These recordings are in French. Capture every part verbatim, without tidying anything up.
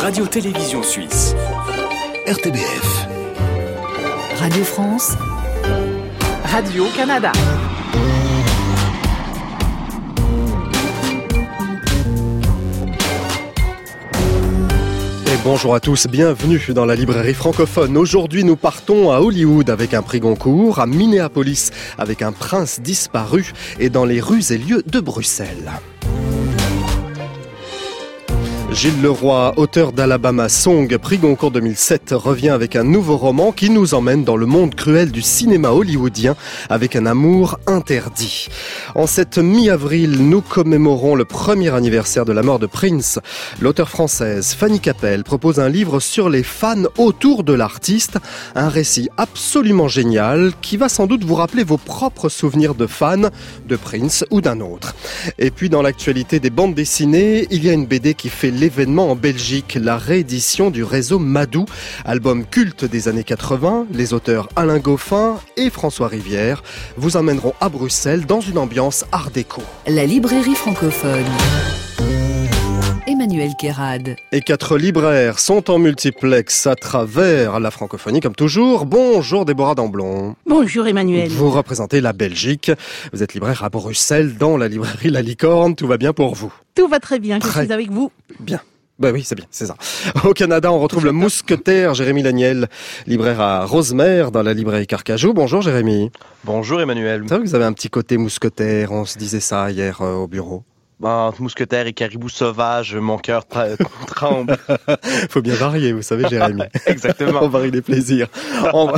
radio-télévision suisse. R T B F. Radio France. Radio-Canada. Bonjour à tous, bienvenue dans la librairie francophone. Aujourd'hui, nous partons à Hollywood avec un prix Goncourt, à Minneapolis avec un prince disparu et dans les rues et lieux de Bruxelles. Gilles Leroy, auteur d'Alabama Song, prix Goncourt deux mille sept, revient avec un nouveau roman qui nous emmène dans le monde cruel du cinéma hollywoodien avec un amour interdit. En cette mi-avril, nous commémorons le premier anniversaire de la mort de Prince. L'auteure française Fanny Capel propose un livre sur les fans autour de l'artiste, un récit absolument génial qui va sans doute vous rappeler vos propres souvenirs de fans de Prince ou d'un autre. Et puis dans l'actualité des bandes dessinées, il y a une B D qui fait l'événement en Belgique, la réédition du réseau Madou, album culte des années quatre-vingts. Les auteurs Alain Goffin et François Rivière vous emmèneront à Bruxelles dans une ambiance art déco. La librairie francophone. Emmanuel Kérad. Et quatre libraires sont en multiplex à travers la francophonie comme toujours. Bonjour Déborah Damblon. Bonjour Emmanuel. Vous représentez la Belgique. Vous êtes libraire à Bruxelles dans la librairie La Licorne. Tout va bien pour vous? Tout va très bien, très je suis avec vous. Bien. Ben oui, c'est bien, c'est ça. Au Canada, on retrouve le mousquetaire Jérémy Laniel, libraire à Rosemère dans la librairie Carcajou. Bonjour Jérémy. Bonjour Emmanuel. C'est vrai que vous avez un petit côté mousquetaire, on se disait ça hier euh, au bureau. Ben, entre mousquetaire et caribou sauvage, mon cœur tra- tremble. Faut bien varier, vous savez, Jérémy. Exactement. On varie les plaisirs. En...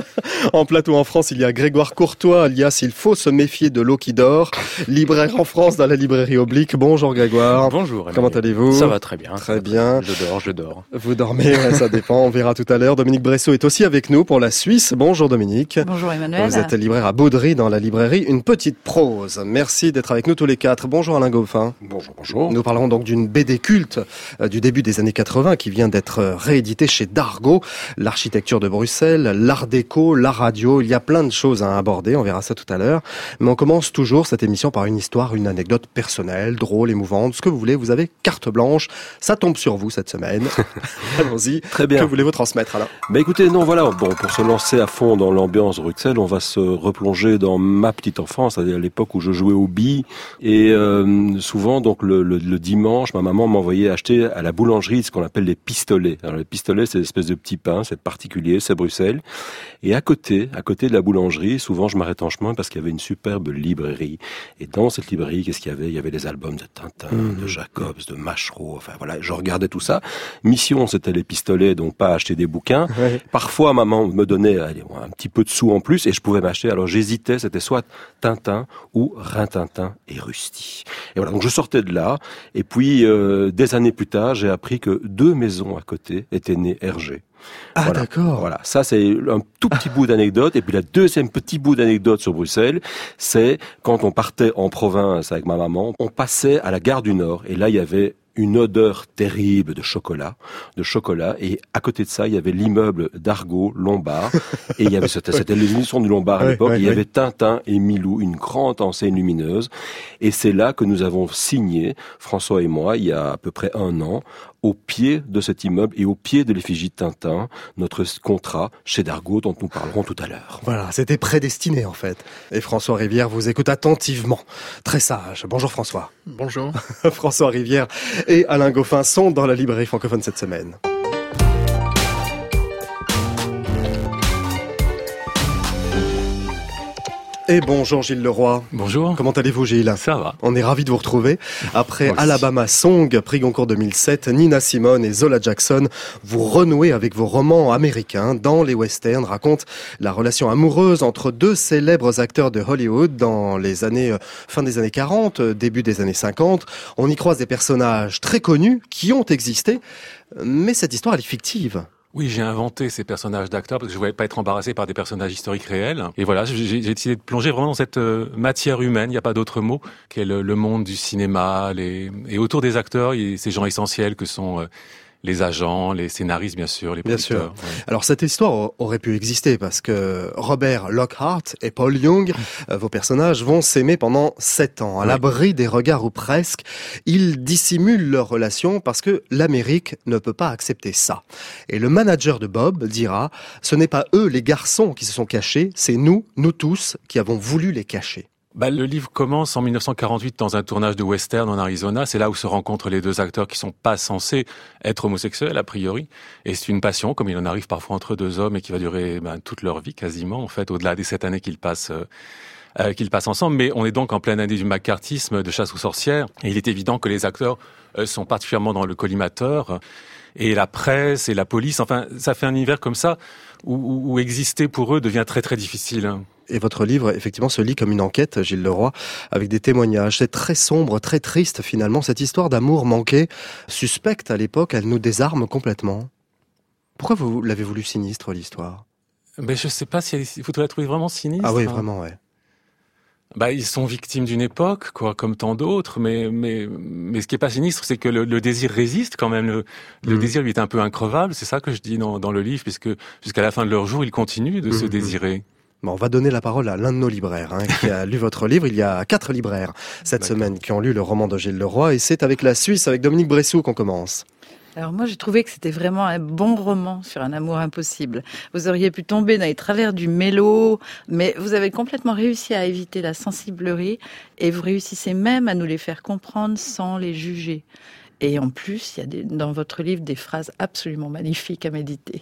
en plateau en France, il y a Grégoire Courtois, alias Il faut se méfier de l'eau qui dort, libraire en France dans la librairie Oblique. Bonjour Grégoire. Bonjour Emmanuel. Comment allez-vous? Ça va très bien. Très bien. Je dors, je dors. Vous dormez, ça dépend, on verra tout à l'heure. Dominique Bressot est aussi avec nous pour la Suisse. Bonjour Dominique. Bonjour Emmanuel. Vous êtes libraire à Baudry dans la librairie Une Petite Prose. Merci d'être avec nous tous les quatre. Bonjour Alain Goffin. Bonjour, bonjour. Nous parlerons donc d'une B D culte euh, du début des années quatre-vingts qui vient d'être euh, rééditée chez Dargaud. L'architecture de Bruxelles, l'art déco, la radio, il y a plein de choses à aborder, on verra ça tout à l'heure. Mais on commence toujours cette émission par une histoire, une anecdote personnelle, drôle, émouvante, ce que vous voulez. Vous avez carte blanche, ça tombe sur vous cette semaine. Allons-y. Très bien. Que voulez-vous transmettre Alain? Bah écoutez, non voilà, bon, pour se lancer à fond dans l'ambiance de Bruxelles, on va se replonger dans ma petite enfance, c'est-à-dire à l'époque où je jouais aux billes. Et euh, souvent, donc le, le, le dimanche, ma maman m'envoyait acheter à la boulangerie ce qu'on appelle les pistolets. Alors les pistolets, c'est une espèce de petit pain, c'est particulier, c'est Bruxelles. Et à côté, à côté de la boulangerie, souvent je m'arrête en chemin parce qu'il y avait une superbe librairie. Et dans cette librairie, qu'est-ce qu'il y avait? Il y avait des albums de Tintin, mmh. de Jacobs, de Machereau, enfin voilà, je regardais tout ça. Mission, c'était les pistolets, donc pas acheter des bouquins. Ouais. Parfois, maman me donnait allez, un petit peu de sous en plus et je pouvais m'acheter. Alors j'hésitais, c'était soit Tintin ou Rintintin et Rusty. Et voilà, donc je sortais de là. Et puis, euh, des années plus tard, j'ai appris que deux maisons à côté étaient nées Hergé. Ah voilà. D'accord. Voilà, ça c'est un tout petit bout d'anecdote. Et puis la deuxième petit bout d'anecdote sur Bruxelles, c'est quand on partait en province avec ma maman, on passait à la gare du Nord. Et là, il y avait une odeur terrible de chocolat, de chocolat, et à côté de ça, il y avait l'immeuble d'Argaud, Lombard, et il y avait, c'était, c'était l'émission du Lombard à ouais, l'époque, ouais, il y ouais. avait Tintin et Milou, une grande enseigne lumineuse, et c'est là que nous avons signé, François et moi, il y a à peu près un an, au pied de cet immeuble et au pied de l'effigie de Tintin, notre contrat chez Dargaud dont nous parlerons tout à l'heure. Voilà, c'était prédestiné en fait. Et François Rivière vous écoute attentivement. Très sage. Bonjour François. Bonjour. François Rivière et Alain Goffin sont dans la librairie francophone cette semaine. Et bonjour Gilles Leroy. Bonjour. Comment allez-vous Gilles? Ça va. On est ravis de vous retrouver. Après Merci. Alabama Song, prix Goncourt deux mille sept, Nina Simone et Zola Jackson, vous renouez avec vos romans américains. Dans les westerns, raconte la relation amoureuse entre deux célèbres acteurs de Hollywood dans les années, fin des années quarante, début des années cinquante. On y croise des personnages très connus qui ont existé, mais cette histoire elle est fictive. Oui, j'ai inventé ces personnages d'acteurs parce que je voulais pas être embarrassé par des personnages historiques réels. Et voilà, j'ai, j'ai décidé de plonger vraiment dans cette euh, matière humaine, il n'y a pas d'autre mot, qu'est le, le monde du cinéma. Les... Et autour des acteurs, il y a ces gens essentiels que sont euh, les agents, les scénaristes, bien sûr, les producteurs. Bien sûr. Ouais. Alors cette histoire aurait pu exister parce que Robert Lockhart et Paul Young, euh, vos personnages, vont s'aimer pendant sept ans. À Oui. l'abri des regards ou presque, ils dissimulent leur relation parce que l'Amérique ne peut pas accepter ça. Et le manager de Bob dira, ce n'est pas eux les garçons qui se sont cachés, c'est nous, nous tous, qui avons voulu les cacher. Bah, le livre commence en dix-neuf cent quarante-huit dans un tournage de western en Arizona. C'est là où se rencontrent les deux acteurs qui sont pas censés être homosexuels, a priori. Et c'est une passion, comme il en arrive parfois entre deux hommes et qui va durer ben, toute leur vie quasiment, en fait, au-delà des sept années qu'ils passent, euh, euh, qu'ils passent ensemble. Mais on est donc en pleine année du macartisme, de chasse aux sorcières. Et il est évident que les acteurs euh, sont particulièrement dans le collimateur. Et la presse et la police, enfin, ça fait un univers comme ça où, où, où exister pour eux devient très très difficile. Et votre livre, effectivement, se lit comme une enquête, Gilles Leroy, avec des témoignages. C'est très sombre, très triste, finalement. Cette histoire d'amour manqué, suspecte à l'époque, elle nous désarme complètement. Pourquoi vous l'avez voulu sinistre, l'histoire? Mais je sais pas si il faudrait la trouver vraiment sinistre. Ah oui, hein. vraiment, ouais. Bah, ils sont victimes d'une époque, quoi, comme tant d'autres, mais, mais, mais ce qui est pas sinistre, c'est que le, le désir résiste quand même. Le, le Mmh. désir, lui, est un peu increvable. C'est ça que je dis dans, dans le livre, puisque jusqu'à la fin de leur jour, ils continuent de Mmh. se désirer. Bon, on va donner la parole à l'un de nos libraires, hein, qui a lu votre livre. Il y a quatre libraires cette D'accord. semaine qui ont lu le roman de Gilles Leroy, et c'est avec la Suisse, avec Dominique Bressou qu'on commence. Alors moi, j'ai trouvé que c'était vraiment un bon roman sur un amour impossible. Vous auriez pu tomber dans les travers du mélo, mais vous avez complètement réussi à éviter la sensiblerie et vous réussissez même à nous les faire comprendre sans les juger. Et en plus, il y a des, dans votre livre des phrases absolument magnifiques à méditer.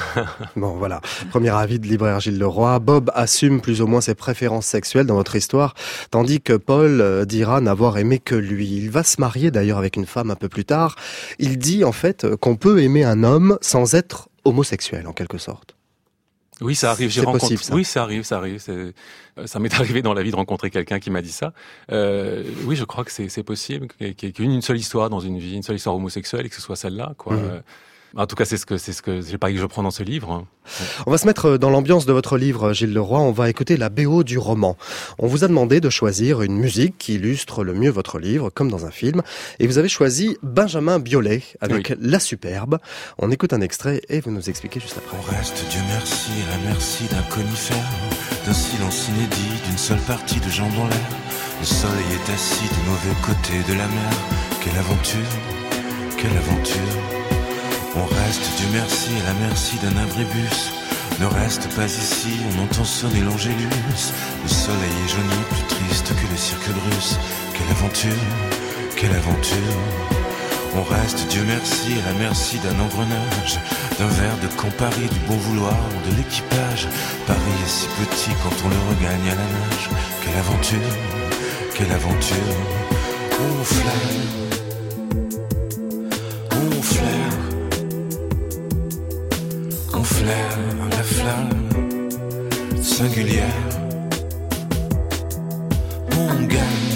Bon, voilà. Premier avis de libraire Gilles Leroy. Bob assume plus ou moins ses préférences sexuelles dans votre histoire, tandis que Paul euh, dira n'avoir aimé que lui. Il va se marier d'ailleurs avec une femme un peu plus tard. Il dit en fait qu'on peut aimer un homme sans être homosexuel, en quelque sorte. Oui, ça arrive. J'ai C'est rencontré. possible, ça. Oui, ça arrive, ça arrive. C'est... Ça m'est arrivé dans la vie de rencontrer quelqu'un qui m'a dit ça. Euh, oui, je crois que c'est, c'est possible qu'il y ait qu'une seule histoire dans une vie, une seule histoire homosexuelle, et que ce soit celle-là, quoi. Mmh. Euh, En tout cas, c'est ce que c'est ce que c'est le pari que je prends dans ce livre. Hein. On va se mettre dans l'ambiance de votre livre, Gilles Leroy. On va écouter la B O du roman. On vous a demandé de choisir une musique qui illustre le mieux votre livre, comme dans un film. Et vous avez choisi Benjamin Biolay avec Oui. La Superbe. On écoute un extrait et vous nous expliquez juste après. On reste, Dieu merci, à la merci d'un conifère, d'un silence inédit, d'une seule partie de jambes en l'air. Le soleil est assis du mauvais côté de la mer. Quelle aventure, quelle aventure. On reste, Dieu merci, à la merci d'un abribus. Ne reste pas ici, on entend sonner l'angélus. Le soleil est jauni, plus triste que le cirque russe. Quelle aventure, quelle aventure. On reste, Dieu merci, à la merci d'un engrenage, d'un verre de Campari, du bon vouloir de l'équipage. Paris est si petit quand on le regagne à la nage. Quelle aventure, quelle aventure. On flaire, on flaire, on flaire la flamme singulière. On gagne,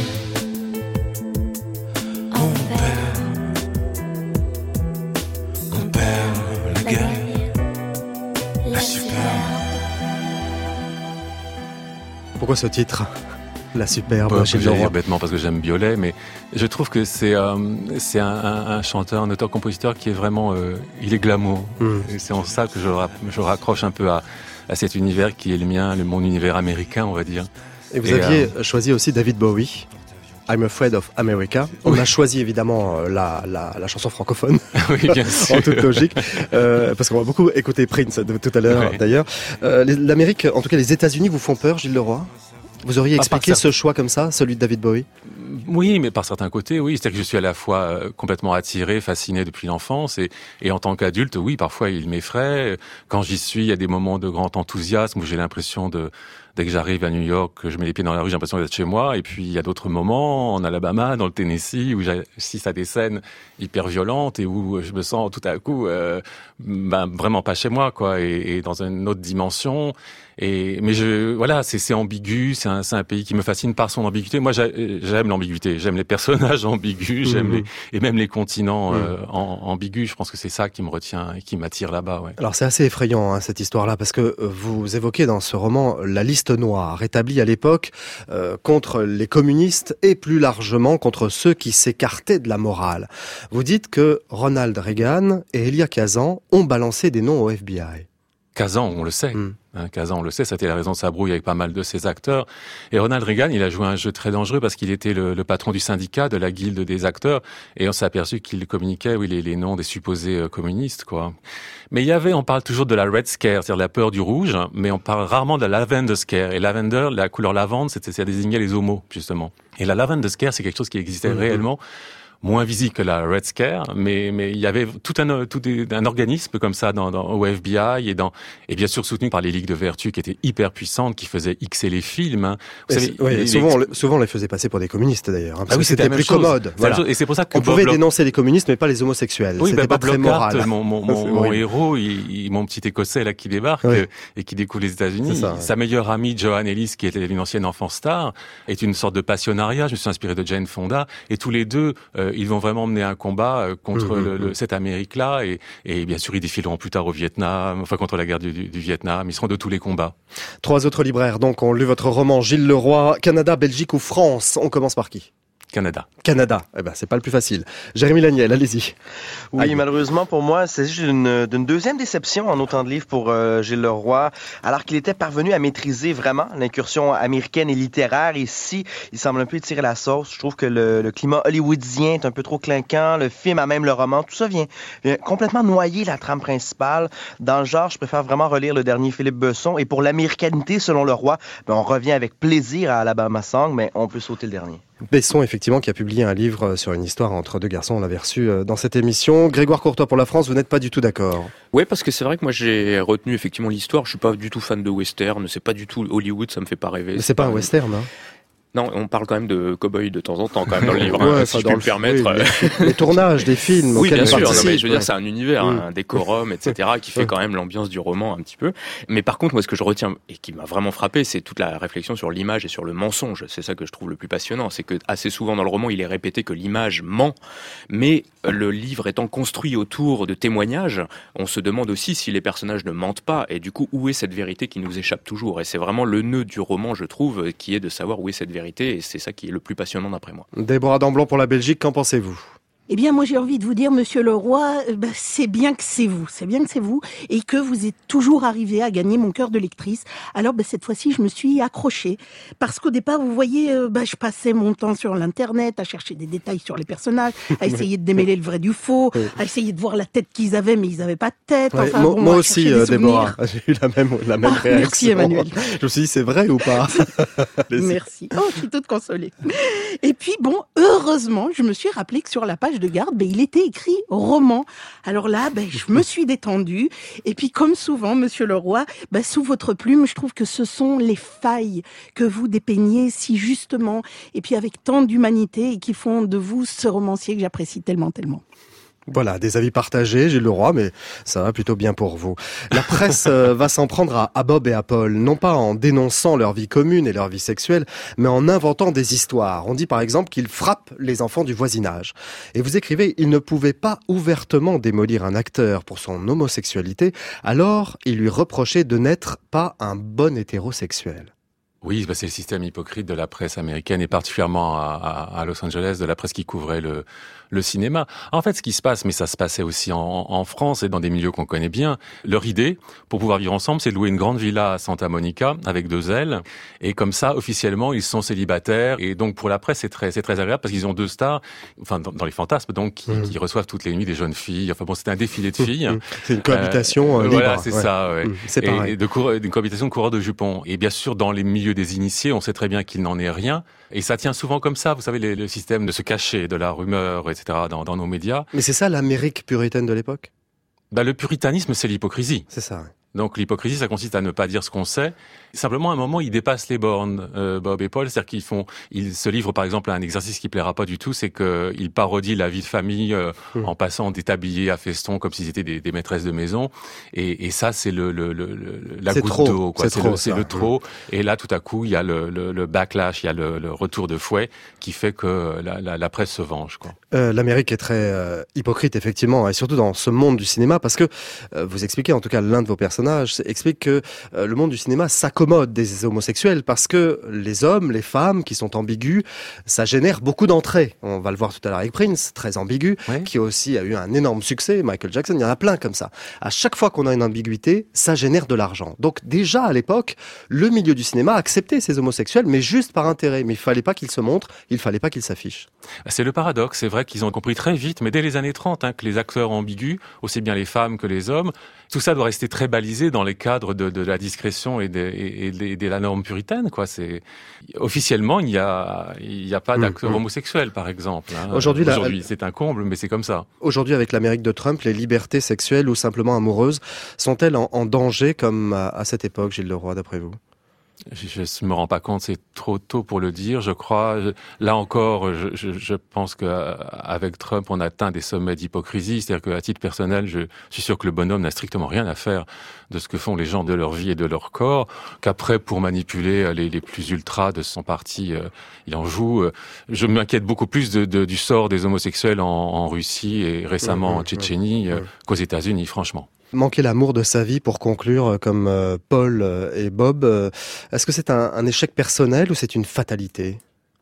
on perd, on perd la gagne, la superbe. Pourquoi ce titre ? La Superbe, Pas Gilles que j'allais Leroy. dire bêtement parce que j'aime Biolay, mais je trouve que c'est euh, c'est un, un, un chanteur, un auteur-compositeur qui est vraiment, euh, il est glamour. Mmh. Et c'est en ça que je, ra- je raccroche un peu à, à cet univers qui est le mien, le mon univers américain, on va dire. Et vous Et, aviez choisi aussi David Bowie. I'm Afraid of America. On Oui. a choisi évidemment euh, la, la, la chanson francophone, Oui, bien sûr. en toute logique, euh, parce qu'on va beaucoup écouter Prince de, tout à l'heure Oui. d'ailleurs. Euh, les- L'Amérique, en tout cas les États-Unis, vous font peur, Gilles Leroy ? Vous auriez Ah, par expliqué certes. ce choix comme ça, celui de David Bowie ? Oui, mais par certains côtés, oui. C'est-à-dire que je suis à la fois euh, complètement attiré, fasciné depuis l'enfance, et, et en tant qu'adulte, oui, parfois il m'effraie. Quand j'y suis, il y a des moments de grand enthousiasme où j'ai l'impression de, dès que j'arrive à New York, que je mets les pieds dans la rue, j'ai l'impression d'être chez moi. Et puis il y a d'autres moments en Alabama, dans le Tennessee, où j'assiste à des scènes hyper violentes et où je me sens tout à coup euh, ben, vraiment pas chez moi, quoi, et, et dans une autre dimension. Et mais je voilà, c'est c'est ambigu, c'est un c'est un pays qui me fascine par son ambiguïté. Moi, j'a- j'aime l'ambiguïté. l'ambiguïté. J'aime les personnages ambigus, j'aime Mmh. les et même les continents Mmh. euh, en, ambigus. Je pense que c'est ça qui me retient et qui m'attire là-bas. Ouais. Alors c'est assez effrayant hein, cette histoire-là parce que vous évoquez dans ce roman la liste noire établie à l'époque euh, contre les communistes et plus largement contre ceux qui s'écartaient de la morale. Vous dites que Ronald Reagan et Elia Kazan ont balancé des noms au F B I. Kazan, on le sait. Mmh. Hein, Kazan, on le sait, c'était la raison de sa brouille avec pas mal de ses acteurs. Et Ronald Reagan, il a joué un jeu très dangereux parce qu'il était le, le patron du syndicat, de la guilde des acteurs, et on s'est aperçu qu'il communiquait, oui, les, les noms des supposés euh, communistes, quoi. Mais il y avait, on parle toujours de la Red Scare, c'est-à-dire la peur du rouge, mais on parle rarement de la Lavender Scare. Et Lavender, la couleur lavande, c'était, ça désignait les homos, justement. Et la Lavender Scare, c'est quelque chose qui existait mmh. réellement. Moins visible que la Red Scare, mais mais il y avait tout un tout des, un organisme comme ça dans, dans au F B I et dans et bien sûr soutenu par les ligues de vertu qui étaient hyper puissantes, qui faisaient Xer les films. Hein. Vous et savez, oui, les, souvent, les... on, souvent on les faisait passer pour des communistes d'ailleurs, hein, parce ah oui, que c'était, c'était plus chose. commode. Voilà. Et c'est pour ça que on Bob pouvait Lock... dénoncer les communistes, mais pas les homosexuels. Oui, c'était bah, pas Bob très Lockhart, moral. mon, mon, mon, mon héros, il, il, mon petit Écossais là qui débarque oui. euh, et qui découvre les États-Unis. Ça, sa ouais. meilleure amie Joan Ellis, qui était une ancienne enfant star, est une sorte de passionnariat. Je me suis inspiré de Jane Fonda, et tous les deux, euh, ils vont vraiment mener un combat euh, contre contre mmh, le, le, cette Amérique-là, et, et bien sûr ils défileront plus tard au Vietnam, enfin contre la guerre du, du, du Vietnam, ils seront de tous les combats. Trois autres libraires donc ont lu votre roman, Gilles Leroy. Canada, Belgique ou France? On commence par qui? Canada. Canada, eh ben c'est pas le plus facile. Jérémy Laniel, allez-y. Oui, Aïe. Malheureusement pour moi, c'est juste d'une, d'une deuxième déception en autant de livres pour euh, Gilles Leroy, alors qu'il était parvenu à maîtriser vraiment l'incursion américaine et littéraire. Ici, il semble un peu tirer la sauce. Je trouve que le, le climat hollywoodien est un peu trop clinquant. Le film, a même le roman, tout ça vient, vient complètement noyer la trame principale. Dans le genre, je préfère vraiment relire le dernier Philippe Besson. Et pour l'américanité, selon Leroy, ben, on revient avec plaisir à Alabama Song, mais on peut sauter le dernier. Besson, effectivement, qui a publié un livre sur une histoire entre deux garçons, on l'avait reçu dans cette émission. Grégoire Courtois pour la France, vous n'êtes pas du tout d'accord? Oui, parce que c'est vrai que moi j'ai retenu effectivement l'histoire, je suis pas du tout fan de western, c'est pas du tout Hollywood, ça me fait pas rêver. Mais c'est, c'est pas, pas un western, hein? Non, on parle quand même de cow-boy de temps en temps, quand même, dans le livre, ouais, hein, si je peux le permettre. Oui, les, les tournages des films. Oui, bien sûr, non, mais je veux ouais. dire, c'est un univers, mmh. un décorum, et cetera, qui fait ouais. quand même l'ambiance du roman un petit peu. Mais par contre, moi, ce que je retiens, et qui m'a vraiment frappé, c'est toute la réflexion sur l'image et sur le mensonge. C'est ça que je trouve le plus passionnant. C'est que, assez souvent dans le roman, il est répété que l'image ment, mais le livre étant construit autour de témoignages, on se demande aussi si les personnages ne mentent pas, et du coup, où est cette vérité qui nous échappe toujours? Et c'est vraiment le nœud du roman, je trouve, qui est de savoir où est cette vérité, et c'est ça qui est le plus passionnant d'après moi. Déborah Damblon pour la Belgique, qu'en pensez-vous? Eh bien, moi, j'ai envie de vous dire, Monsieur Leroy, bah, c'est bien que c'est vous, c'est bien que c'est vous, et que vous êtes toujours arrivé à gagner mon cœur de lectrice. Alors, bah, cette fois-ci, je me suis accrochée. Parce qu'au départ, vous voyez, euh, bah, je passais mon temps sur l'Internet, à chercher des détails sur les personnages, à essayer de démêler le vrai du faux, à essayer de voir la tête qu'ils avaient, mais ils n'avaient pas de tête. Ouais, enfin, moi, bon, moi aussi, euh, Déborah, j'ai eu la même, la même ah, réaction. Merci, Emmanuel. Je me suis dit, c'est vrai ou pas? Merci. Oh, je suis toute consolée. Et puis, bon, heureusement, je me suis rappelé que sur la page de garde, bah, il était écrit roman. Alors là, ben, je me suis détendue. Et puis, comme souvent, Monsieur Leroy, ben, sous votre plume, je trouve que ce sont les failles que vous dépeignez si justement, et puis avec tant d'humanité, et qui font de vous ce romancier que j'apprécie tellement, tellement. Voilà, des avis partagés, Gilles Leroy, mais ça va plutôt bien pour vous. La presse euh, va s'en prendre à, à Bob et à Paul, non pas en dénonçant leur vie commune et leur vie sexuelle, mais en inventant des histoires. On dit par exemple qu'ils frappent les enfants du voisinage. Et vous écrivez, ils ne pouvaient pas ouvertement démolir un acteur pour son homosexualité, alors ils lui reprochaient de n'être pas un bon hétérosexuel. Oui, bah c'est le système hypocrite de la presse américaine et particulièrement à, à, à Los Angeles, de la presse qui couvrait le, le cinéma. En fait, ce qui se passe, mais ça se passait aussi en, en France et dans des milieux qu'on connaît bien, leur idée, pour pouvoir vivre ensemble, c'est de louer une grande villa à Santa Monica avec deux ailes. Et comme ça, officiellement, ils sont célibataires. Et donc, pour la presse, c'est très, c'est très agréable parce qu'ils ont deux stars, enfin, dans, dans les fantasmes, donc, qui, mmh. qui reçoivent toutes les nuits des jeunes filles. Enfin bon, c'était un défilé de filles. Mmh. C'est une cohabitation euh, libre. Voilà, c'est ouais. ça, ouais. Mmh. C'est et, pareil. Et de cour- une cohabitation de coureurs de jupons. Et bien sûr, dans les milieux des initiés, on sait très bien qu'il n'en est rien. Et ça tient souvent comme ça, vous savez, les, le système de se cacher, de la rumeur, et cetera, dans, dans nos médias. Mais c'est ça l'Amérique puritaine de l'époque? Bah, le puritanisme, c'est l'hypocrisie. C'est ça, ouais. Donc l'hypocrisie, ça consiste à ne pas dire ce qu'on sait. Simplement, à un moment, ils dépassent les bornes, euh, Bob et Paul. C'est-à-dire qu'ils font, ils se livrent par exemple à un exercice qui plaira pas du tout, c'est qu'ils parodient la vie de famille euh, mmh. en passant des tabliers à feston comme s'ils étaient des, des maîtresses de maison. Et, et ça, c'est le, le, le, le la c'est goutte trop. d'eau. Quoi. C'est, c'est, trop, le, c'est le trop. Mmh. Et là, tout à coup, il y a le, le, le backlash, il y a le, le retour de fouet qui fait que la, la, la presse se venge. Quoi. Euh, L'Amérique est très euh, hypocrite, effectivement, et surtout dans ce monde du cinéma, parce que euh, vous expliquez, en tout cas l'un de vos personnages, explique que euh, le monde du cinéma s'accommode des homosexuels, parce que les hommes, les femmes qui sont ambigus, ça génère beaucoup d'entrées. On va le voir tout à l'heure avec Prince, très ambigu, oui. qui aussi a eu un énorme succès, Michael Jackson, il y en a plein comme ça. À chaque fois qu'on a une ambiguïté, ça génère de l'argent. Donc déjà à l'époque, le milieu du cinéma acceptait ces homosexuels, mais juste par intérêt. Mais il fallait pas qu'ils se montrent, il fallait pas qu'ils s'affichent. C'est le paradoxe, c'est vrai qu'ils ont compris très vite, mais dès les années trente, hein, que les acteurs ambigus, aussi bien les femmes que les hommes, tout ça doit rester très balisé dans les cadres de, de la discrétion et de, et, et de, et de la norme puritaine, quoi. C'est officiellement il y a il y a pas d'acteurs mmh, mmh. homosexuels, par exemple. Hein. Aujourd'hui, Aujourd'hui la... c'est un comble, mais c'est comme ça. Aujourd'hui, avec l'Amérique de Trump, les libertés sexuelles ou simplement amoureuses sont-elles en, en danger comme à, à cette époque, Gilles Leroy, d'après vous? Je ne me rends pas compte, c'est trop tôt pour le dire, je crois. Là encore, je, je, je pense qu'avec Trump, on atteint des sommets d'hypocrisie. C'est-à-dire qu'à titre personnel, je suis sûr que le bonhomme n'a strictement rien à faire de ce que font les gens de leur vie et de leur corps, qu'après, pour manipuler les, les plus ultras de son parti, euh, il en joue. Je m'inquiète beaucoup plus de, de, du sort des homosexuels en, en Russie et récemment mmh, en Tchétchénie mmh. euh, qu'aux États-Unis, franchement. Manquer l'amour de sa vie pour conclure comme euh, Paul euh, et Bob, euh, est-ce que c'est un, un échec personnel ou c'est une fatalité?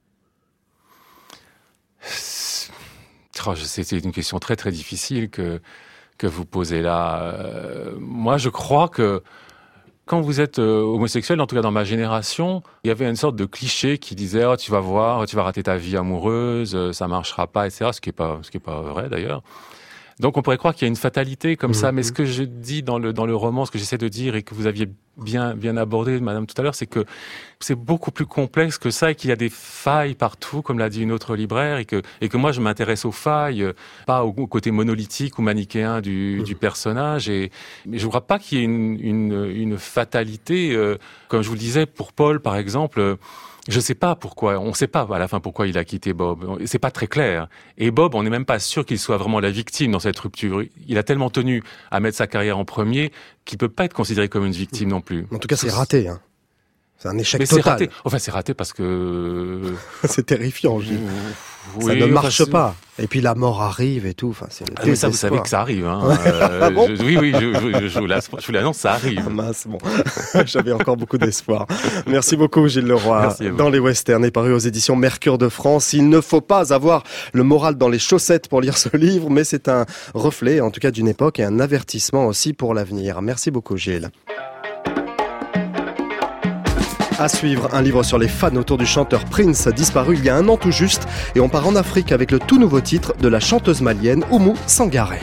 Oh, c'est, c'est une question très très difficile que, que vous posez là. Euh, moi je crois que quand vous êtes euh, homosexuel, en tout cas dans ma génération, il y avait une sorte de cliché qui disait oh, tu vas voir, tu vas rater ta vie amoureuse, ça marchera pas, et cetera. Ce qui est pas, ce qui est pas vrai d'ailleurs. Donc on pourrait croire qu'il y a une fatalité comme mmh, ça, mais ce que je dis dans le dans le roman, ce que j'essaie de dire et que vous aviez bien bien abordé, Madame, tout à l'heure, c'est que c'est beaucoup plus complexe que ça et qu'il y a des failles partout, comme l'a dit une autre libraire, et que et que moi je m'intéresse aux failles, pas au, au côté monolithique ou manichéen du, mmh. du personnage. Et mais je ne crois pas qu'il y ait une une, une fatalité, euh, comme je vous le disais pour Paul par exemple. Je sais pas pourquoi, on sait pas à la fin pourquoi il a quitté Bob. C'est pas très clair. Et Bob, on n'est même pas sûr qu'il soit vraiment la victime dans cette rupture. Il a tellement tenu à mettre sa carrière en premier qu'il peut pas être considéré comme une victime non plus. En tout cas, c'est raté, hein. C'est un échec Mais total. C'est raté. Enfin, c'est raté parce que... c'est terrifiant, Gilles. Oui, ça ne marche enfin, pas. Et puis la mort arrive et tout. Enfin, c'est le ah, mais ça, vous savez que ça arrive. Hein. euh, ah bon je, oui, oui, je, je, je, vous je vous l'annonce, ça arrive. Ah, mince, bon. J'avais encore beaucoup d'espoir. Merci beaucoup, Gilles Leroy. Dans les westerns est paru aux éditions Mercure de France. Il ne faut pas avoir le moral dans les chaussettes pour lire ce livre, mais c'est un reflet, en tout cas, d'une époque et un avertissement aussi pour l'avenir. Merci beaucoup, Gilles. À suivre, un livre sur les fans autour du chanteur Prince, disparu il y a un an tout juste. Et on part en Afrique avec le tout nouveau titre de la chanteuse malienne Oumou Sangaré.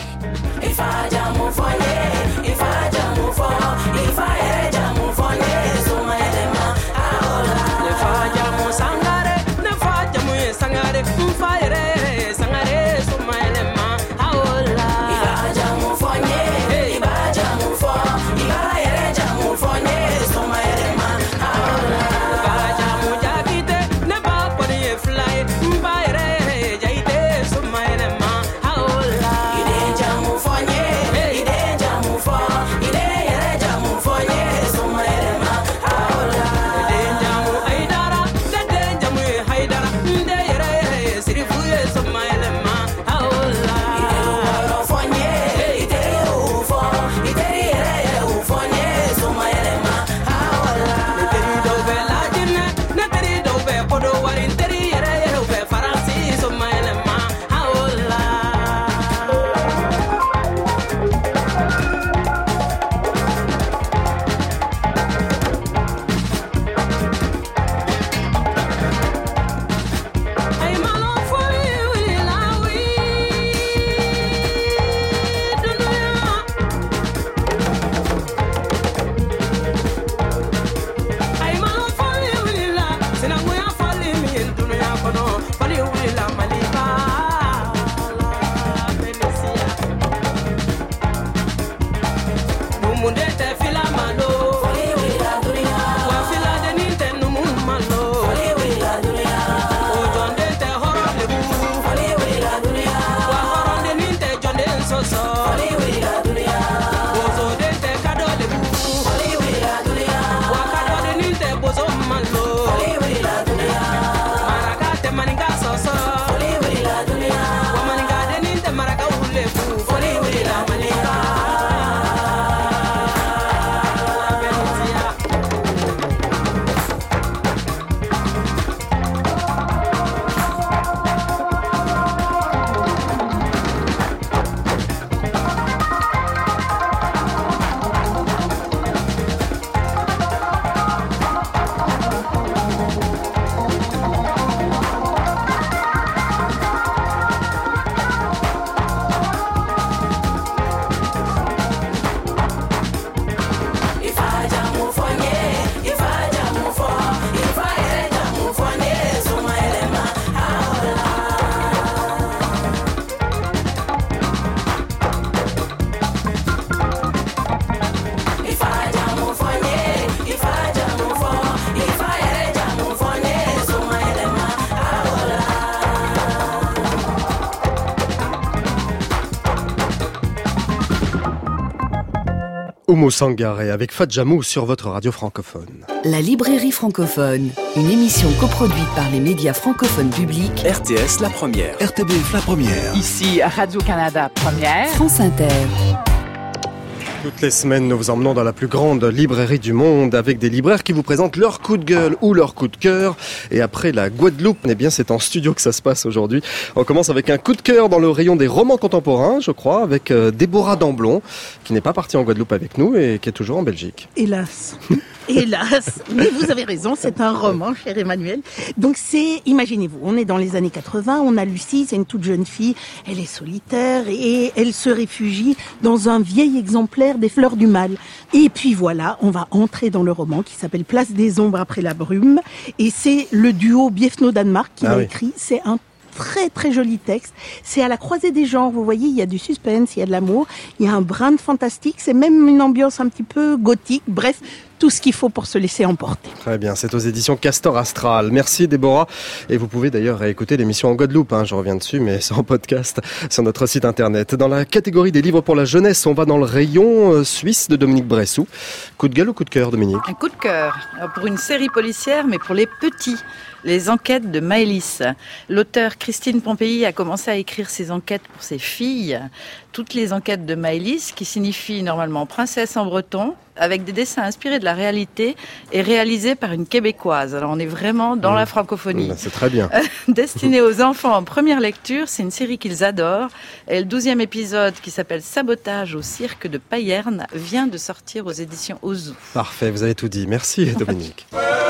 Oumou Sangaré avec Fadjamou sur votre radio francophone. La librairie francophone, une émission coproduite par les médias francophones publics. R T S La Première. R T B F La Première. Ici Radio-Canada Première. France Inter. Toutes les semaines, nous vous emmenons dans la plus grande librairie du monde avec des libraires qui vous présentent leur coup de gueule ou leur coup de cœur. Et après la Guadeloupe, eh bien, c'est en studio que ça se passe aujourd'hui. On commence avec un coup de cœur dans le rayon des romans contemporains, je crois, avec euh, Déborah Damblon, qui n'est pas partie en Guadeloupe avec nous et qui est toujours en Belgique. Hélas. Hélas, mais vous avez raison, c'est un roman, cher Emmanuel. Donc c'est, imaginez-vous, on est dans les années quatre-vingts, on a Lucie, c'est une toute jeune fille, elle est solitaire et elle se réfugie dans un vieil exemplaire des Fleurs du Mal. Et puis voilà, on va entrer dans le roman qui s'appelle Place des ombres après la brume, et c'est le duo Biefno-Danemark qui Ah l'a oui. écrit, c'est un très très joli texte. C'est à la croisée des genres, vous voyez, il y a du suspense, il y a de l'amour, il y a un brin de fantastique, c'est même une ambiance un petit peu gothique, bref, tout ce qu'il faut pour se laisser emporter. Très bien, c'est aux éditions Castor Astral. Merci Déborah. Et vous pouvez d'ailleurs réécouter l'émission en Guadeloupe, hein, je reviens dessus, mais c'est en podcast sur notre site internet. Dans la catégorie des livres pour la jeunesse, on va dans le rayon euh, suisse de Dominique Bressou. Coup de gueule ou coup de cœur, Dominique? Un coup de cœur Alors, pour une série policière, mais pour les petits. Les enquêtes de Maëlys. L'auteur Christine Pompéi a commencé à écrire ses enquêtes pour ses filles. Toutes les enquêtes de Maëlys, qui signifie normalement princesse en breton, avec des dessins inspirés de la réalité et réalisés par une Québécoise. Alors on est vraiment dans Mmh. la francophonie. Mmh, c'est très bien. Destinée aux enfants en première lecture, c'est une série qu'ils adorent. Et le douzième épisode, qui s'appelle Sabotage au cirque de Payerne, vient de sortir aux éditions Ozu. Parfait, vous avez tout dit. Merci Dominique.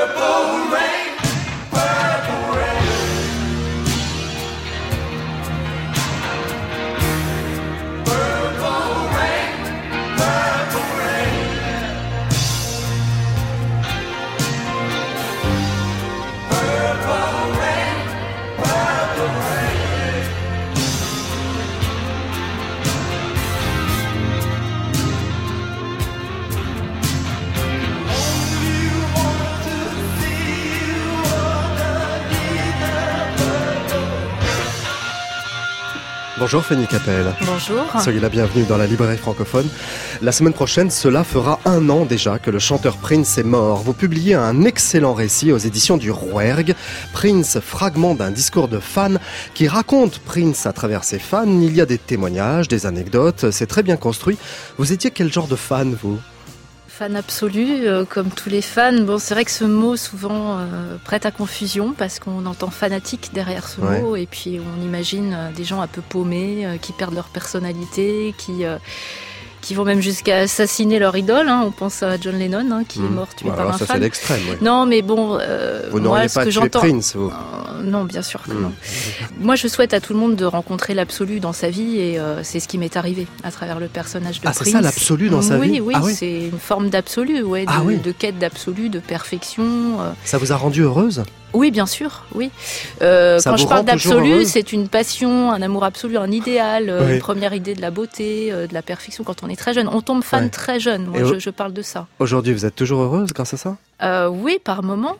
Bonjour Fanny Capel. Bonjour. Soyez la bienvenue dans la librairie francophone. La semaine prochaine, cela fera un an déjà que le chanteur Prince est mort. Vous publiez un excellent récit aux éditions du Rouergue. Prince, fragment d'un discours de fan qui raconte Prince à travers ses fans. Il y a des témoignages, des anecdotes, c'est très bien construit. Vous étiez quel genre de fan, vous ? Fan absolu, euh, comme tous les fans. Bon, c'est vrai que ce mot souvent euh, prête à confusion parce qu'on entend fanatique derrière ce Ouais. mot et puis on imagine euh, des gens un peu paumés euh, qui perdent leur personnalité, qui euh, qui vont même jusqu'à assassiner leur idole. Hein. On pense à John Lennon hein, qui Mmh. est mort tué Bah, par alors un ça, fan. c'est l'extrême, oui. Non, mais bon, euh, Vous moi, n'auriez ce pas que tué j'entends. Prince, vous. Euh, non, bien sûr que Mmh. non. Moi, je souhaite à tout le monde de rencontrer l'absolu dans sa vie et euh, c'est ce qui m'est arrivé à travers le personnage de Ah, Prince. c'est ça, l'absolu dans sa oui, vie Oui, Ah oui. c'est une forme d'absolu, ouais, de, Ah oui. de quête d'absolu, de perfection. euh. Ça vous a rendu heureuse ? Oui, bien sûr, oui. Euh, Ça quand vous je parle rend toujours d'absolu, heureuse c'est une passion, un amour absolu, un idéal, euh, Oui. une première idée de la beauté, euh, de la perfection quand on est très jeune. On tombe fan Ouais. très jeune, moi Et je, au- je parle de ça. Aujourd'hui, vous êtes toujours heureuse grâce à ça ? Euh, oui, par moment.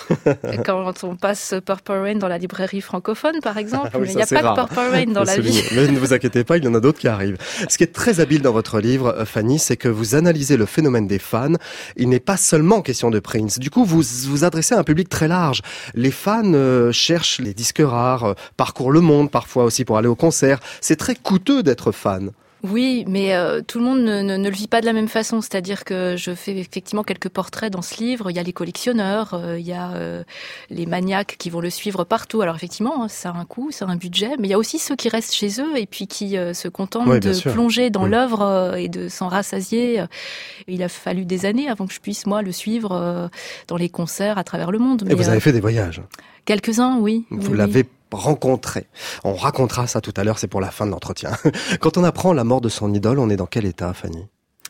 Quand on passe Purple Rain dans la librairie francophone, par exemple, Ah oui, mais il ça, n'y a c'est pas rare. que Purple Rain dans Faut la souligner. vie. Mais ne vous inquiétez pas, il y en a d'autres qui arrivent. Ce qui est très habile dans votre livre, euh, Fanny, c'est que vous analysez le phénomène des fans. Il n'est pas seulement question de Prince. Du coup, vous vous adressez à un public très large. Les fans euh, cherchent les disques rares, euh, parcourent le monde parfois aussi pour aller au concert. C'est très coûteux d'être fan. Oui, mais euh, tout le monde ne, ne, ne le vit pas de la même façon. C'est-à-dire que je fais effectivement quelques portraits dans ce livre. Il y a les collectionneurs, euh, il y a euh, les maniaques qui vont le suivre partout. Alors effectivement, hein, ça a un coût, ça a un budget, mais il y a aussi ceux qui restent chez eux et puis qui euh, se contentent Oui, bien de sûr. plonger dans Mm. l'œuvre euh, et de s'en rassasier. Il a fallu des années avant que je puisse, moi, le suivre euh, dans les concerts à travers le monde. Et Mais, vous euh, avez fait des voyages. quelques-uns, oui. Vous oui, oui. l'avez rencontré. On racontera ça tout à l'heure, c'est pour la fin de l'entretien. Quand on apprend la mort de son idole, on est dans quel état, Fanny ?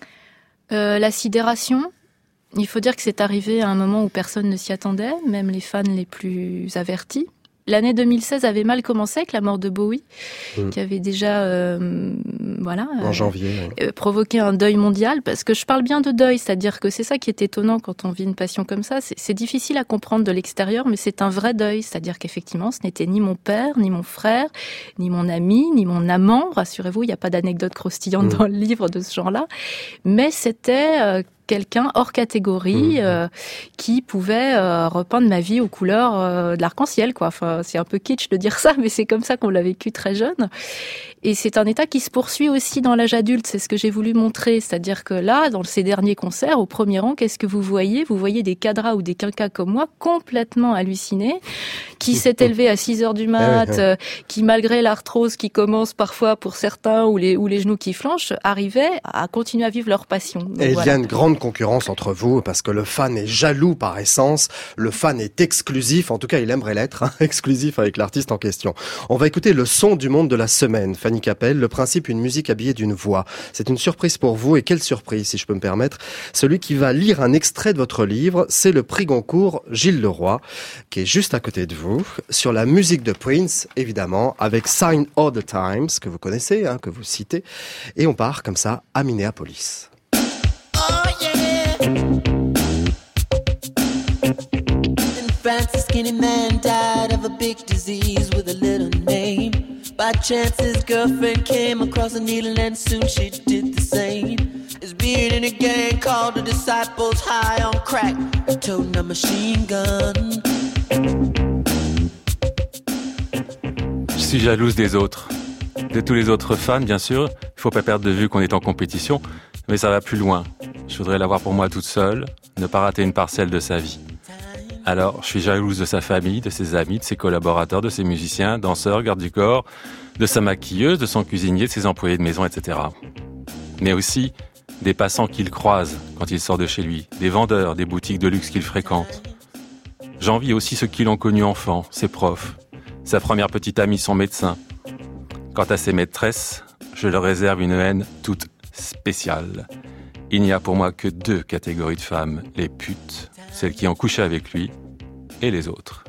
Euh, la sidération. Il faut dire que c'est arrivé à un moment où personne ne s'y attendait, même les fans les plus avertis. L'année deux mille seize avait mal commencé avec la mort de Bowie, Mmh. qui avait déjà euh, voilà. En euh, janvier. Oui. euh, provoquer un deuil mondial, parce que je parle bien de deuil, c'est-à-dire que c'est ça qui est étonnant quand on vit une passion comme ça. C'est, c'est difficile à comprendre de l'extérieur, mais c'est un vrai deuil, c'est-à-dire qu'effectivement, ce n'était ni mon père, ni mon frère, ni mon ami, ni mon amant. Rassurez-vous, il n'y a pas d'anecdote croustillante mmh. dans le livre de ce genre-là, mais c'était euh, quelqu'un hors catégorie mmh. euh, qui pouvait euh, repeindre ma vie aux couleurs euh, de l'arc-en-ciel, quoi. Enfin, c'est un peu kitsch de dire ça, mais c'est comme ça qu'on l'a vécu très jeune. Et c'est un état qui se poursuit aussi dans l'âge adulte. C'est ce que j'ai voulu montrer, c'est-à-dire que là, dans ces derniers concerts, au premier rang, qu'est-ce que vous voyez ? Vous voyez des cadras ou des quinquas comme moi, complètement hallucinés, qui s'est élevé à six heures du mat, euh, qui malgré l'arthrose qui commence parfois pour certains ou les ou les genoux qui flanchent, arrivaient à continuer à vivre leur passion. Donc, et voilà. Il y a une grande concurrence entre vous, parce que le fan est jaloux par essence, le fan est exclusif, en tout cas il aimerait l'être, hein, exclusif avec l'artiste en question. On va écouter le son du monde de la semaine, Fanny Capel, le principe, une musique habillée d'une voix. C'est une surprise pour vous, et quelle surprise si je peux me permettre. Celui qui va lire un extrait de votre livre, c'est le prix Goncourt Gilles Leroy, qui est juste à côté de vous, sur la musique de Prince, évidemment, avec Sign of the Times, que vous connaissez, hein, que vous citez, et on part comme ça à Minneapolis. In France, a skinny man died of a big disease with a little name. By chance, his girlfriend came across a needle and soon she did the same. His being in a gang called the Disciples, high on crack, toting a machine gun. Je suis jalouse des autres, de tous les autres fans, bien sûr. Il faut pas perdre de vue qu'on est en compétition, mais ça va plus loin. Je voudrais l'avoir pour moi toute seule, ne pas rater une parcelle de sa vie. Alors, je suis jalouse de sa famille, de ses amis, de ses collaborateurs, de ses musiciens, danseurs, gardes du corps, de sa maquilleuse, de son cuisinier, de ses employés de maison, et cetera. Mais aussi des passants qu'il croise quand il sort de chez lui, des vendeurs, des boutiques de luxe qu'il fréquente. J'envie aussi ceux qui l'ont connu enfant, ses profs, sa première petite amie, son médecin. Quant à ses maîtresses, je leur réserve une haine toute spéciale. Il n'y a pour moi que deux catégories de femmes, les putes, celles qui ont couché avec lui, et les autres.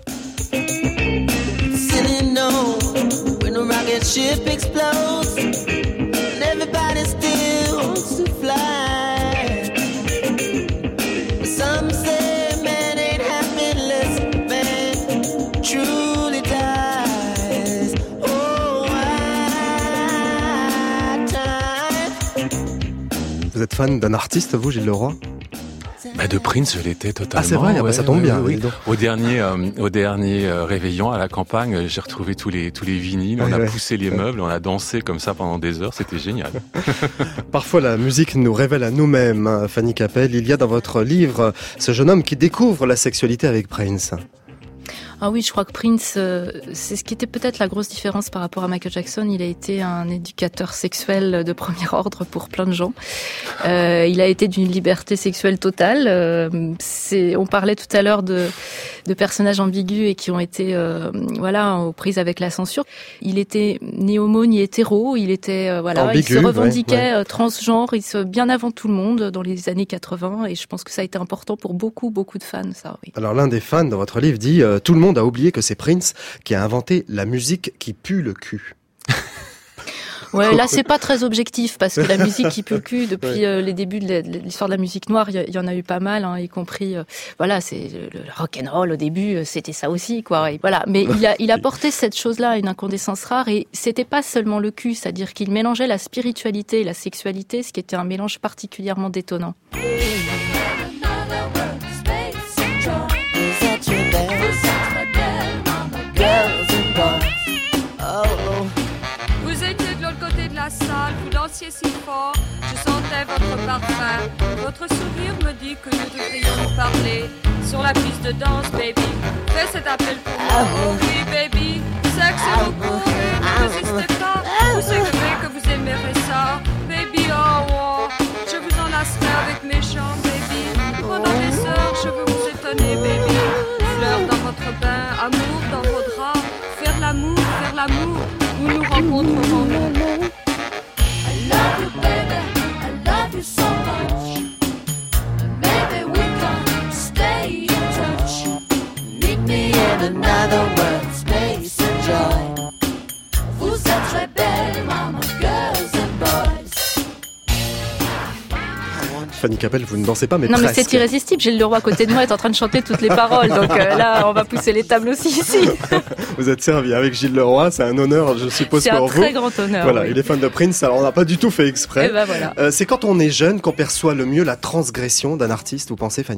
Vous êtes fan d'un artiste, vous, Gilles Leroy ? Bah de Prince, je l'étais totalement. Ah, c'est vrai, ouais, bah ça tombe bien. Oui, oui. Au dernier, euh, au dernier euh, réveillon à la campagne, j'ai retrouvé tous les tous les vinyles. On ouais, a ouais. poussé les meubles, on a dansé comme ça pendant des heures. C'était génial. Parfois, la musique nous révèle à nous-mêmes. Hein, Fanny Capel, il y a dans votre livre ce jeune homme qui découvre la sexualité avec Prince. Ah oui, je crois que Prince, euh, c'est ce qui était peut-être la grosse différence par rapport à Michael Jackson. Il a été un éducateur sexuel de premier ordre pour plein de gens. Euh, il a été d'une liberté sexuelle totale. Euh, c'est, on parlait tout à l'heure de, de personnages ambigus et qui ont été, euh, voilà, aux prises avec la censure. Il était ni homo ni hétéro. Il était, euh, voilà, Ambigu, il se revendiquait ouais, ouais. transgenre. Il se, bien avant tout le monde dans les années quatre-vingts. Et je pense que ça a été important pour beaucoup, beaucoup de fans, ça. Oui. Alors l'un des fans dans votre livre dit euh, tout le monde a oublié que c'est Prince qui a inventé la musique qui pue le cul. Ouais, là c'est pas très objectif parce que la musique qui pue le cul depuis ouais. euh, les débuts de l'histoire de la musique noire, il y, y en a eu pas mal, hein, y compris euh, voilà, c'est le, le rock and roll au début, euh, c'était ça aussi quoi. Et voilà, mais il a il a porté cette chose-là à une incandescence rare et c'était pas seulement le cul, c'est-à-dire qu'il mélangeait la spiritualité et la sexualité, ce qui était un mélange particulièrement détonnant. Salle, vous dansiez si fort, je sentais votre parfum. Votre sourire me dit que nous devrions nous parler sur la piste de danse, baby. Fais cet appel pour moi, oh oui, baby. Sexe beaucoup, ne résistez pas. Vous savez que vous aimerez ça, baby. Oh, oh, je vous enlacerai avec mes chants, baby. Pendant des heures, je veux vous étonner, baby. Fleurs dans votre bain, amour dans vos draps. Faire l'amour, faire l'amour, où nous rencontrerons nous. I love you, baby, I love you so much. Maybe we can stay in touch. Meet me in another world, space and joy. Vous êtes très belles, maman, girls and boys. Fanny Capel, vous ne dansez pas, mais non, presque. mais c'est irrésistible. Gilles Leroy à côté de moi est en train de chanter toutes les paroles. Donc euh, là, on va pousser les tables aussi ici. Vous êtes servi avec Gilles Leroy, c'est un honneur, je suppose, c'est pour vous. vous. C'est un très grand honneur. Voilà, oui. il est fan de Prince, alors on n'a pas du tout fait exprès. Et ben voilà. euh, c'est quand on est jeune qu'on perçoit le mieux la transgression d'un artiste, vous pensez, Fanny ?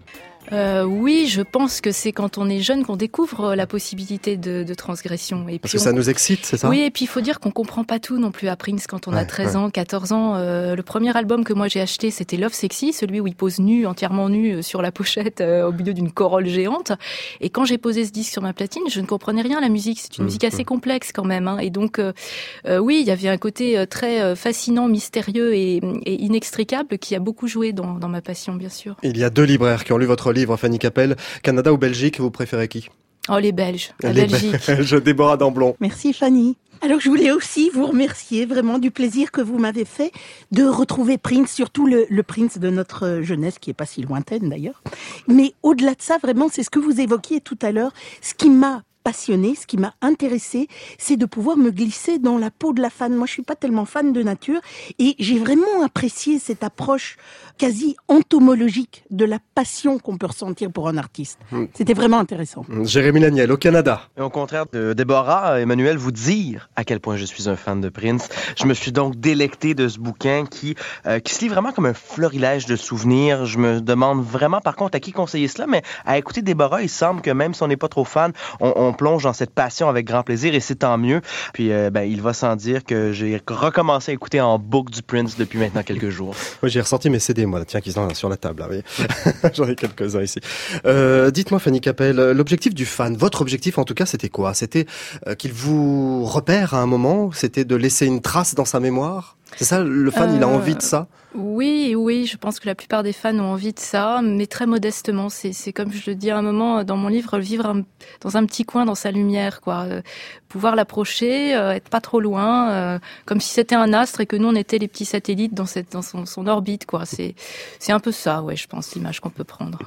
Euh, oui, je pense que c'est quand on est jeune qu'on découvre la possibilité de, de transgression. Et Parce puis que on... ça nous excite, c'est ça ? Oui, et puis il faut dire qu'on comprend pas tout non plus à Prince quand on ouais, a treize ouais. ans, quatorze ans. Euh, le premier album que moi j'ai acheté, c'était Love Sexy, celui où il pose nu, entièrement nu, sur la pochette, euh, au milieu d'une corolle géante. Et quand j'ai posé ce disque sur ma platine, je ne comprenais rien à la musique. C'est une mmh, musique assez mmh. complexe quand même. Hein. Et donc, euh, euh, oui, il y avait un côté très fascinant, mystérieux et, et inextricable qui a beaucoup joué dans, dans ma passion, bien sûr. Il y a deux libraires qui ont lu votre livre, Fanny Capel. Canada ou Belgique, vous préférez qui ? Oh, les Belges, la les Belgique. Belges, Déborah Damblon. Merci Fanny. Alors je voulais aussi vous remercier vraiment du plaisir que vous m'avez fait de retrouver Prince, surtout le, le Prince de notre jeunesse qui est pas si lointaine d'ailleurs. Mais au-delà de ça, vraiment, c'est ce que vous évoquiez tout à l'heure, ce qui m'a passionné, ce qui m'a intéressé, c'est de pouvoir me glisser dans la peau de la fan. Moi, je suis pas tellement fan de nature et j'ai vraiment apprécié cette approche quasi entomologique de la passion qu'on peut ressentir pour un artiste. Mmh. C'était vraiment intéressant. Jérémy Laniel, au Canada. Et au contraire de Déborah, Emmanuel, vous dire à quel point je suis un fan de Prince. Je me suis donc délecté de ce bouquin qui, euh, qui se lit vraiment comme un florilège de souvenirs. Je me demande vraiment, par contre, à qui conseiller cela, mais à écouter Déborah, il semble que même si on n'est pas trop fan, on, on plonge dans cette passion avec grand plaisir et c'est tant mieux. Puis, euh, ben, il va sans dire que j'ai recommencé à écouter en boucle du Prince depuis maintenant quelques jours. Oui, j'ai ressorti mes C D, moi, tiens, qui sont là, sur la table. Là, j'en ai quelques-uns ici. Euh, dites-moi, Fanny Capel, l'objectif du fan, votre objectif en tout cas, c'était quoi ? C'était euh, qu'il vous repère à un moment ? C'était de laisser une trace dans sa mémoire ? C'est ça, le fan, euh, il a envie de ça ? Oui, oui, je pense que la plupart des fans ont envie de ça, mais très modestement. C'est, c'est comme je le dis à un moment dans mon livre, vivre un, dans un petit coin, dans sa lumière, quoi. Euh, pouvoir l'approcher, euh, être pas trop loin, euh, comme si c'était un astre et que nous on était les petits satellites dans cette, dans son, son orbite, quoi. C'est, c'est un peu ça, ouais, je pense, l'image qu'on peut prendre.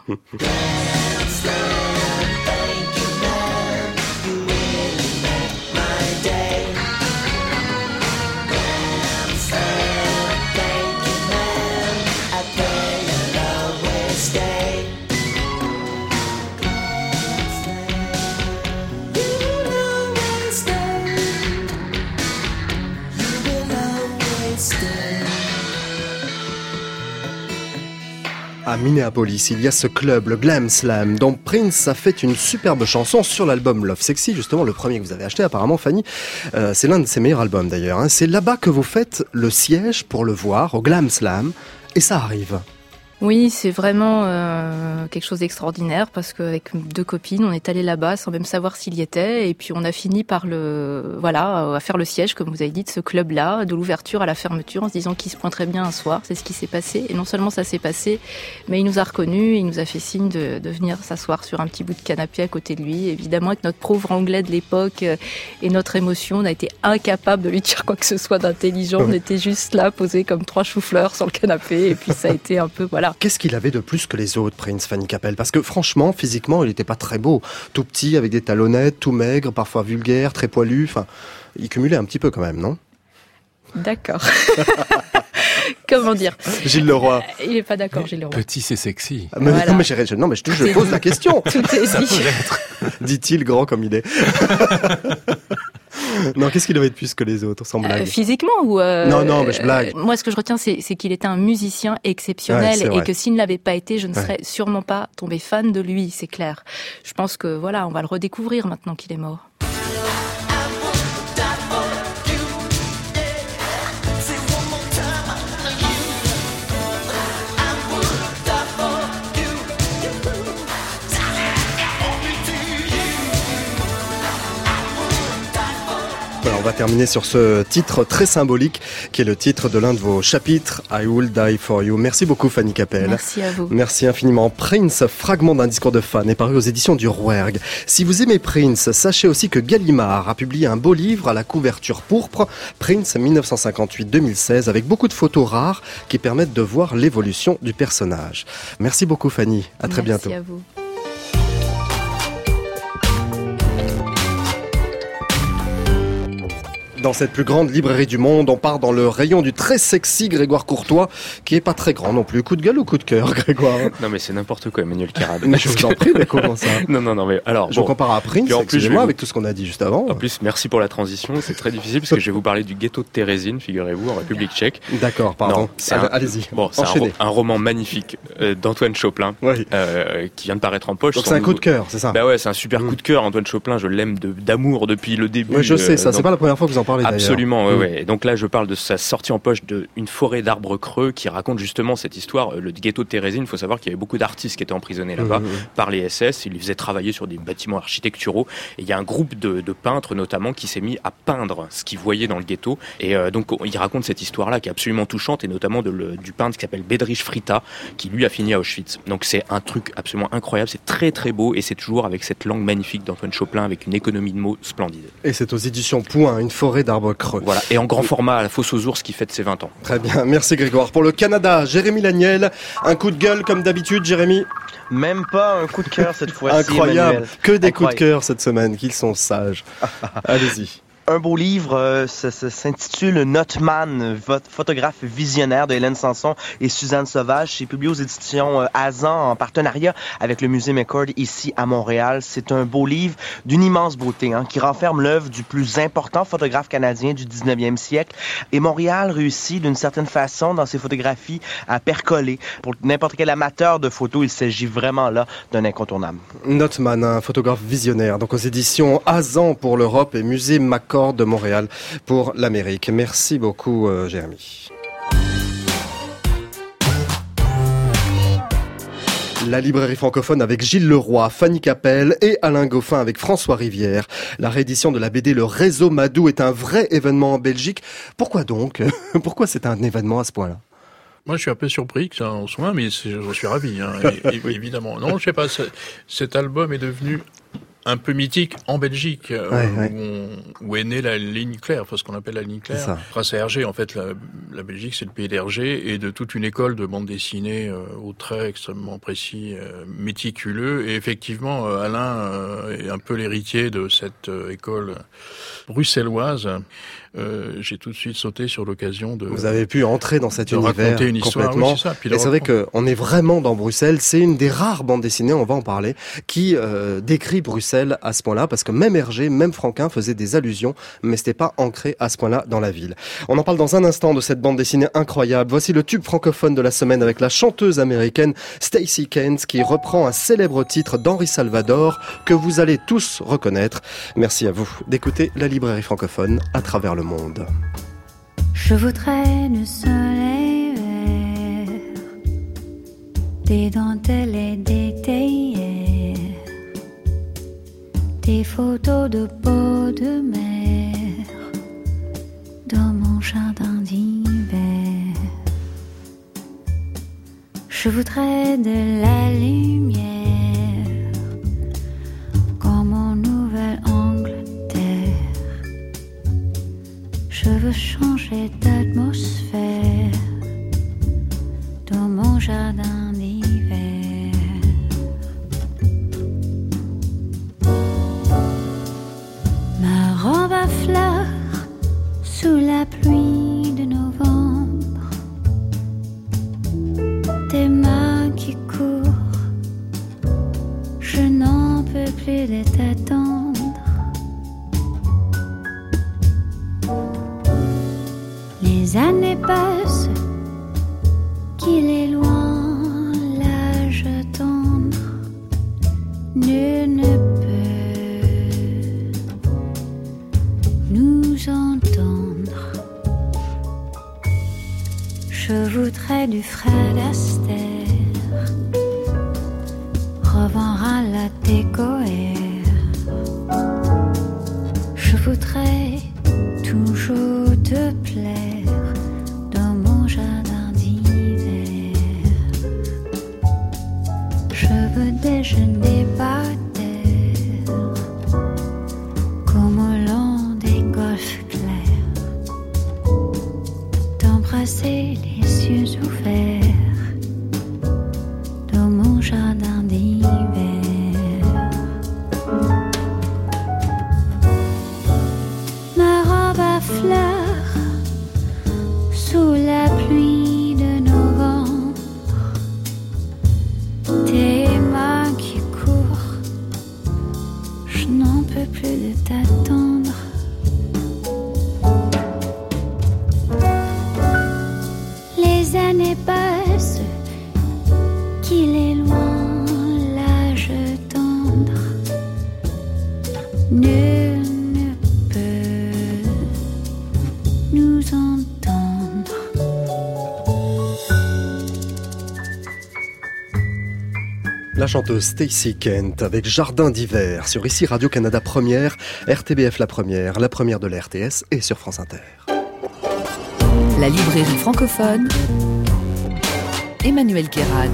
À Minneapolis, il y a ce club, le Glam Slam, dont Prince a fait une superbe chanson sur l'album Love Sexy, justement le premier que vous avez acheté apparemment, Fanny. Euh, c'est l'un de ses meilleurs albums d'ailleurs. Hein. C'est là-bas que vous faites le siège pour le voir, au Glam Slam, et ça arrive. Oui, c'est vraiment euh, quelque chose d'extraordinaire parce qu'avec deux copines, on est allé là-bas sans même savoir s'il y était et puis on a fini par le voilà à faire le siège, comme vous avez dit, de ce club-là, de l'ouverture à la fermeture, en se disant qu'il se pointerait bien un soir. C'est ce qui s'est passé et non seulement ça s'est passé, mais il nous a reconnus, il nous a fait signe de, de venir s'asseoir sur un petit bout de canapé à côté de lui. Évidemment, avec notre pauvre anglais de l'époque et notre émotion, on a été incapable de lui dire quoi que ce soit d'intelligent. On était juste là, posés comme trois choux-fleurs sur le canapé et puis ça a été un peu voilà. Qu'est-ce qu'il avait de plus que les autres, Prince, Fanny Capel ? Parce que franchement, physiquement, il n'était pas très beau. Tout petit, avec des talonnettes, tout maigre, parfois vulgaire, très poilu. Enfin, il cumulait un petit peu quand même, non ? D'accord. Comment dire ? Gilles Leroy. Il n'est pas d'accord, Gilles Leroy. Petit, c'est sexy. Ah, mais, voilà. Non, mais je, non, mais je, je pose la question. Tout est dit. Dit-il, grand comme il est. Non, qu'est-ce qu'il avait de plus que les autres, sans blague ? euh, Physiquement ou euh, Non, non, mais je blague. Euh, moi, ce que je retiens, c'est, c'est qu'il était un musicien exceptionnel ouais, et que s'il ne l'avait pas été, je ne ouais. serais sûrement pas tombée fan de lui, c'est clair. Je pense que voilà, on va le redécouvrir maintenant qu'il est mort. Voilà, on va terminer sur ce titre très symbolique qui est le titre de l'un de vos chapitres, I Will Die For You. Merci beaucoup Fanny Capel. Merci à vous. Merci infiniment. Prince, fragment d'un discours de fan, est paru aux éditions du Rouergue. Si vous aimez Prince, sachez aussi que Gallimard a publié un beau livre à la couverture pourpre, Prince dix-neuf cent cinquante-huit à deux mille seize, avec beaucoup de photos rares qui permettent de voir l'évolution du personnage. Merci beaucoup Fanny, à très Merci bientôt. Merci à vous. Dans cette plus grande librairie du monde, on part dans le rayon du très sexy Grégoire Courtois, qui est pas très grand non plus. Coup de gueule ou coup de cœur, Grégoire? Non mais c'est n'importe quoi, Emmanuel Carrade. Mais je vous en prie, mais comment ça? Non, non, non, mais alors... Je bon, compare à Prince, puis en plus, excusez-moi, vous... avec tout ce qu'on a dit juste avant. En plus, merci pour la transition, c'est très difficile parce que je vais vous parler du ghetto de Terezín, figurez-vous, en République tchèque. D'accord, pardon. Non, c'est Allez, un... Allez-y, bon, c'est un, ro- un roman magnifique euh, d'Antoine Choplin, oui. euh, qui vient de paraître en poche. Donc c'est un coup de cœur, c'est ça? Bah ouais, c'est un super mmh. coup de cœur, Antoine Choplin, je l'aime de, d'amour depuis le début. Oui, je sais, ça, euh, c'est donc... pas la première fois que vous en parlez d'ailleurs. Absolument, ouais, mmh. ouais. Et donc là, je parle de sa sortie en poche de Une forêt d'arbres creux, qui raconte justement cette histoire. Le ghetto de Terezín, il faut savoir qu'il y avait beaucoup d'artistes qui étaient emprisonnés là-bas mmh. par les S S, ils les faisaient travailler sur des bâtiments architecturaux, et il y a un groupe de, de peintres notamment qui s'est mis à peindre ce qu'ils voyaient dans le ghetto, et euh, donc il raconte cette histoire-là qui est absolument touchante, et notamment de le, du peintre qui s'appelle Bedřich Frita, qui lui a fini à Auschwitz. Donc c'est un truc absolument incroyable, c'est très très beau, et c'est toujours avec cette langue magnifique d'Antoine Choplin, avec une économie de mots splendide. Et c'est aux éditions Point, Une forêt d'arbres creux. Voilà, et en grand format à la Fosse aux ours qui fête ses vingt ans. Très bien, merci Grégoire. Pour le Canada, Jérémy Laniel, un coup de gueule comme d'habitude, Jérémy? Même pas un coup de cœur cette fois-ci. Incroyable, Emmanuel. que des Incroyable. coups de cœur cette semaine, qu'ils sont sages. Allez-y. Un beau livre, euh, ça, ça s'intitule Notman, photographe visionnaire de Hélène Sanson et Suzanne Sauvage. C'est publié aux éditions euh, Azan en partenariat avec le musée McCord ici à Montréal. C'est un beau livre d'une immense beauté hein, qui renferme l'œuvre du plus important photographe canadien du dix-neuvième siècle. Et Montréal réussit d'une certaine façon dans ses photographies à percoler. Pour n'importe quel amateur de photos, il s'agit vraiment là d'un incontournable. Notman, un photographe visionnaire, donc aux éditions Azan pour l'Europe et musée McCord de Montréal pour l'Amérique. Merci beaucoup, euh, Jérémy. La librairie francophone avec Gilles Leroy, Fanny Capel et Alain Goffin avec François Rivière. La réédition de la B D Le Réseau Madou est un vrai événement en Belgique. Pourquoi donc? Pourquoi c'est un événement à ce point-là? Moi, je suis un peu surpris que ça en soit, mais je suis ravi, hein, et, évidemment. Non, je sais pas, cet album est devenu un peu mythique en Belgique, ouais, euh, ouais. Où, on, où est née la ligne claire, enfin ce qu'on appelle la ligne claire. Grâce à Hergé, en fait, la, la Belgique, c'est le pays d'Hergé et de toute une école de bande dessinée euh, aux traits extrêmement précis, euh, méticuleux. Et effectivement, euh, Alain euh, est un peu l'héritier de cette euh, école bruxelloise. Euh, j'ai tout de suite sauté sur l'occasion de... Vous avez pu entrer dans cet de univers raconter une histoire, complètement. Oui, c'est ça. Puis et c'est vrai qu'on est vraiment dans Bruxelles. C'est une des rares bandes dessinées, on va en parler, qui euh, décrit Bruxelles à ce point-là, parce que même Hergé, même Franquin faisaient des allusions, mais c'était pas ancré à ce point-là dans la ville. On en parle dans un instant de cette bande dessinée incroyable. Voici le tube francophone de la semaine avec la chanteuse américaine Stacey Kent qui reprend un célèbre titre d'Henri Salvador que vous allez tous reconnaître. Merci à vous d'écouter la librairie francophone à travers le monde. Je voudrais le soleil vert, des dentelles et des théières, des photos de peau de mer dans mon jardin d'hiver. Je voudrais de la lumière comme en Nouvelle-Angleterre. Je veux changer d'atmosphère dans mon jardin d'hiver. Ma robe à fleurs sous la pluie de novembre, tes mains qui courent, je n'en peux plus de t'attendre. Les années passent, qu'il est loin l'âge tendre, nul ne peut nous entendre. Je voudrais du Fred Astaire, revoir à la décoère. Je voudrais toujours te plaire dans mon jardin d'hiver. Je veux déjeuner par terre comme au long des golfes clairs, t'embrasser les yeux ouverts dans mon jardin d'hiver. Ma robe à fleurs n'est pas ce qu'il est loin, l'âge tendre. Nul ne peut nous entendre. La chanteuse Stacey Kent avec Jardin d'hiver sur ici Radio-Canada Première, R T B F La Première, la première de la R T S et sur France Inter. La librairie francophone, Emmanuel Kérad.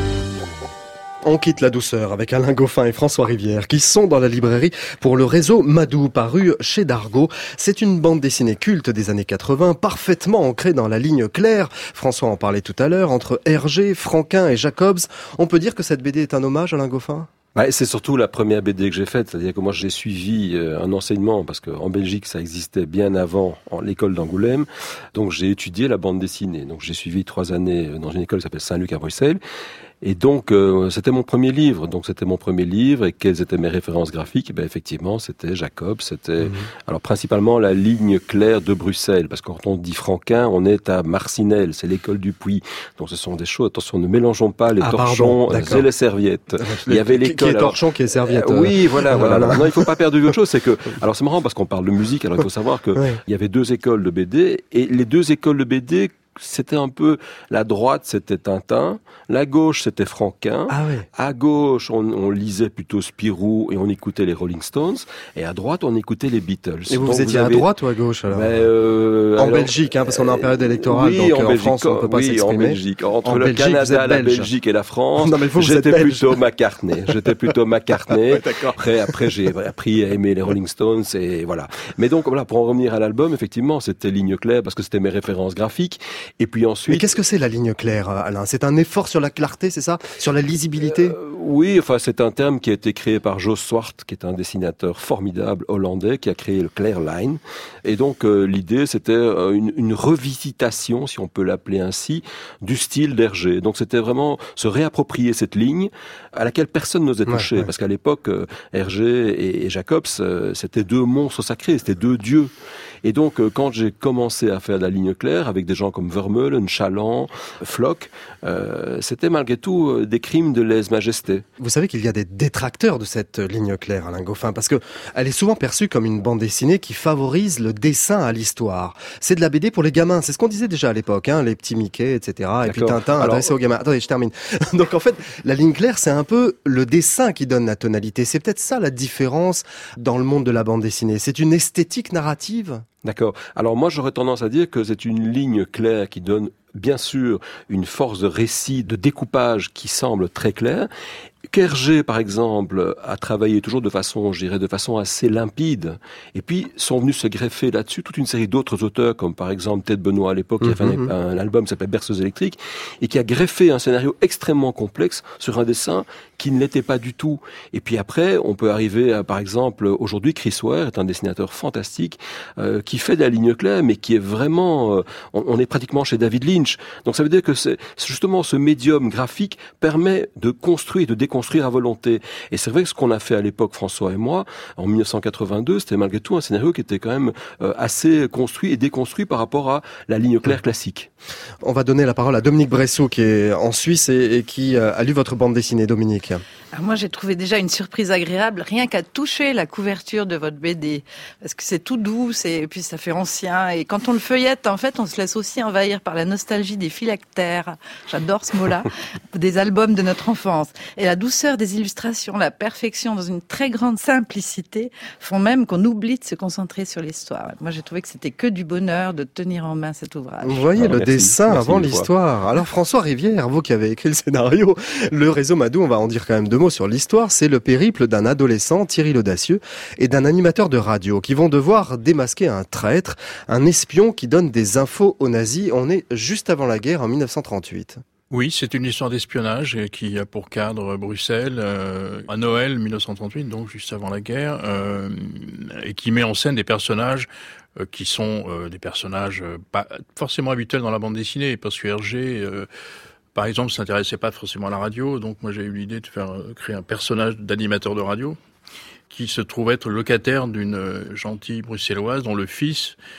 On quitte la douceur avec Alain Goffin et François Rivière qui sont dans la librairie pour le réseau Madou, paru chez Dargaud. C'est une bande dessinée culte des années quatre-vingts, parfaitement ancrée dans la ligne claire. François en parlait tout à l'heure, entre Hergé, Franquin et Jacobs. On peut dire que cette B D est un hommage, Alain Goffin ? Ouais, c'est surtout la première B D que j'ai faite, c'est-à-dire que moi j'ai suivi un enseignement, parce qu'en Belgique ça existait bien avant en l'école d'Angoulême, donc j'ai étudié la bande dessinée. Donc j'ai suivi trois années dans une école qui s'appelle Saint-Luc à Bruxelles. Et donc, euh, c'était mon premier livre. Donc, c'était mon premier livre. Et quelles étaient mes références graphiques? Ben, effectivement, c'était Jacob. C'était, mmh. alors, principalement la ligne claire de Bruxelles. Parce que quand on dit Franquin, on est à Marcinelle. C'est l'école du Puy. Donc, ce sont des choses. Attention, ne mélangeons pas les ah, torchons et les serviettes. Il y avait l'école. Qui est torchon, qui est serviette. Euh, oui, voilà, euh, voilà. voilà. Non, il faut pas perdre de chose. C'est que, alors, c'est marrant parce qu'on parle de musique. Alors, il faut savoir que oui. il y avait deux écoles de B D. Et les deux écoles de B D, c'était un peu, la droite c'était Tintin, la gauche c'était Franquin, ah oui. à gauche on, on lisait plutôt Spirou et on écoutait les Rolling Stones, et à droite on écoutait les Beatles. Et vous, donc, vous étiez vous avez... à droite ou à gauche alors? Ben, euh, En alors, Belgique, hein, parce qu'on est en période électorale, oui, donc en, en Belgique, France on ne peut pas oui, s'exprimer. En Belgique, entre en le Belgique, Canada, la Belgique et la France, non, mais vous, j'étais vous plutôt McCartney. J'étais plutôt McCartney. Ouais, après, après j'ai appris à aimer les Rolling Stones et voilà. Mais donc voilà, pour en revenir à l'album, effectivement, c'était ligne claire parce que c'était mes références graphiques. Et puis ensuite. Mais qu'est-ce que c'est la ligne claire, Alain? C'est un effort sur la clarté, c'est ça? Sur la lisibilité? euh, Oui, enfin c'est un terme qui a été créé par Jos Swart, qui est un dessinateur formidable hollandais, qui a créé le Clear Line. Et donc euh, l'idée c'était euh, une, une revisitation, si on peut l'appeler ainsi, du style d'Hergé. Donc c'était vraiment se réapproprier cette ligne à laquelle personne n'osait toucher, ouais, ouais. parce qu'à l'époque euh, Hergé et, et Jacobs, euh, c'était deux monstres sacrés, c'était deux dieux. Et donc, euh, quand j'ai commencé à faire de la ligne claire avec des gens comme Vermeulen, Chaland, Floch, euh, c'était malgré tout euh, des crimes de lèse-majesté. Vous savez qu'il y a des détracteurs de cette ligne claire, Alain Goffin, parce que elle est souvent perçue comme une bande dessinée qui favorise le dessin à l'histoire. C'est de la B D pour les gamins, c'est ce qu'on disait déjà à l'époque, hein, les petits Mickey, et cetera. Et puis Tintin Alors... adressé aux gamins. Attendez, je termine. Donc en fait, la ligne claire, c'est un peu le dessin qui donne la tonalité. C'est peut-être ça la différence dans le monde de la bande dessinée. C'est une esthétique narrative. D'accord. Alors moi, j'aurais tendance à dire que c'est une ligne claire qui donne bien sûr une force de récit, de découpage qui semble très claire. Qu'Hergé, par exemple, a travaillé toujours de façon, je dirais, de façon assez limpide. Et puis, sont venus se greffer là-dessus toute une série d'autres auteurs, comme par exemple Ted Benoît à l'époque, mm-hmm. qui a fait un, un album qui s'appelle Berceuse électrique, et qui a greffé un scénario extrêmement complexe sur un dessin qui ne l'était pas du tout. Et puis après, on peut arriver à, par exemple, aujourd'hui, Chris Ware est un dessinateur fantastique, euh, qui fait de la ligne claire, mais qui est vraiment, euh, on, on est pratiquement chez David Lynch. Donc ça veut dire que c'est, justement, ce médium graphique permet de construire, de déconstruire construire à volonté. Et c'est vrai que ce qu'on a fait à l'époque, François et moi, en dix-neuf cent quatre-vingt-deux, c'était malgré tout un scénario qui était quand même euh, assez construit et déconstruit par rapport à la ligne claire classique. On va donner la parole à Dominique Bressot, qui est en Suisse et, et qui euh, a lu votre bande dessinée. Dominique. Alors moi, j'ai trouvé déjà une surprise agréable, rien qu'à toucher la couverture de votre B D. Parce que c'est tout doux, et puis ça fait ancien. Et quand on le feuillette, en fait, on se laisse aussi envahir par la nostalgie des phylactères. J'adore ce mot-là. Des albums de notre enfance. Et la douceur des illustrations, la perfection dans une très grande simplicité font même qu'on oublie de se concentrer sur l'histoire. Moi, j'ai trouvé que c'était que du bonheur de tenir en main cet ouvrage. Vous voyez, ah, le merci, dessin merci avant l'histoire. Alors, François Rivière, vous qui avez écrit le scénario, le réseau Madou, on va en dire quand même deux mots sur l'histoire. C'est le périple d'un adolescent, Thierry l'Audacieux, et d'un animateur de radio qui vont devoir démasquer un traître, un espion qui donne des infos aux nazis. On est juste avant la guerre, en dix-neuf cent trente-huit. Oui, c'est une histoire d'espionnage qui a pour cadre Bruxelles euh, à Noël dix-neuf cent trente-huit, donc juste avant la guerre, euh, et qui met en scène des personnages euh, qui sont euh, des personnages euh, pas forcément habituels dans la bande dessinée, parce que Hergé, euh, par exemple, ne s'intéressait pas forcément à la radio, donc moi j'ai eu l'idée de faire euh, créer un personnage d'animateur de radio qui se trouve être locataire d'une euh, gentille bruxelloise dont le fils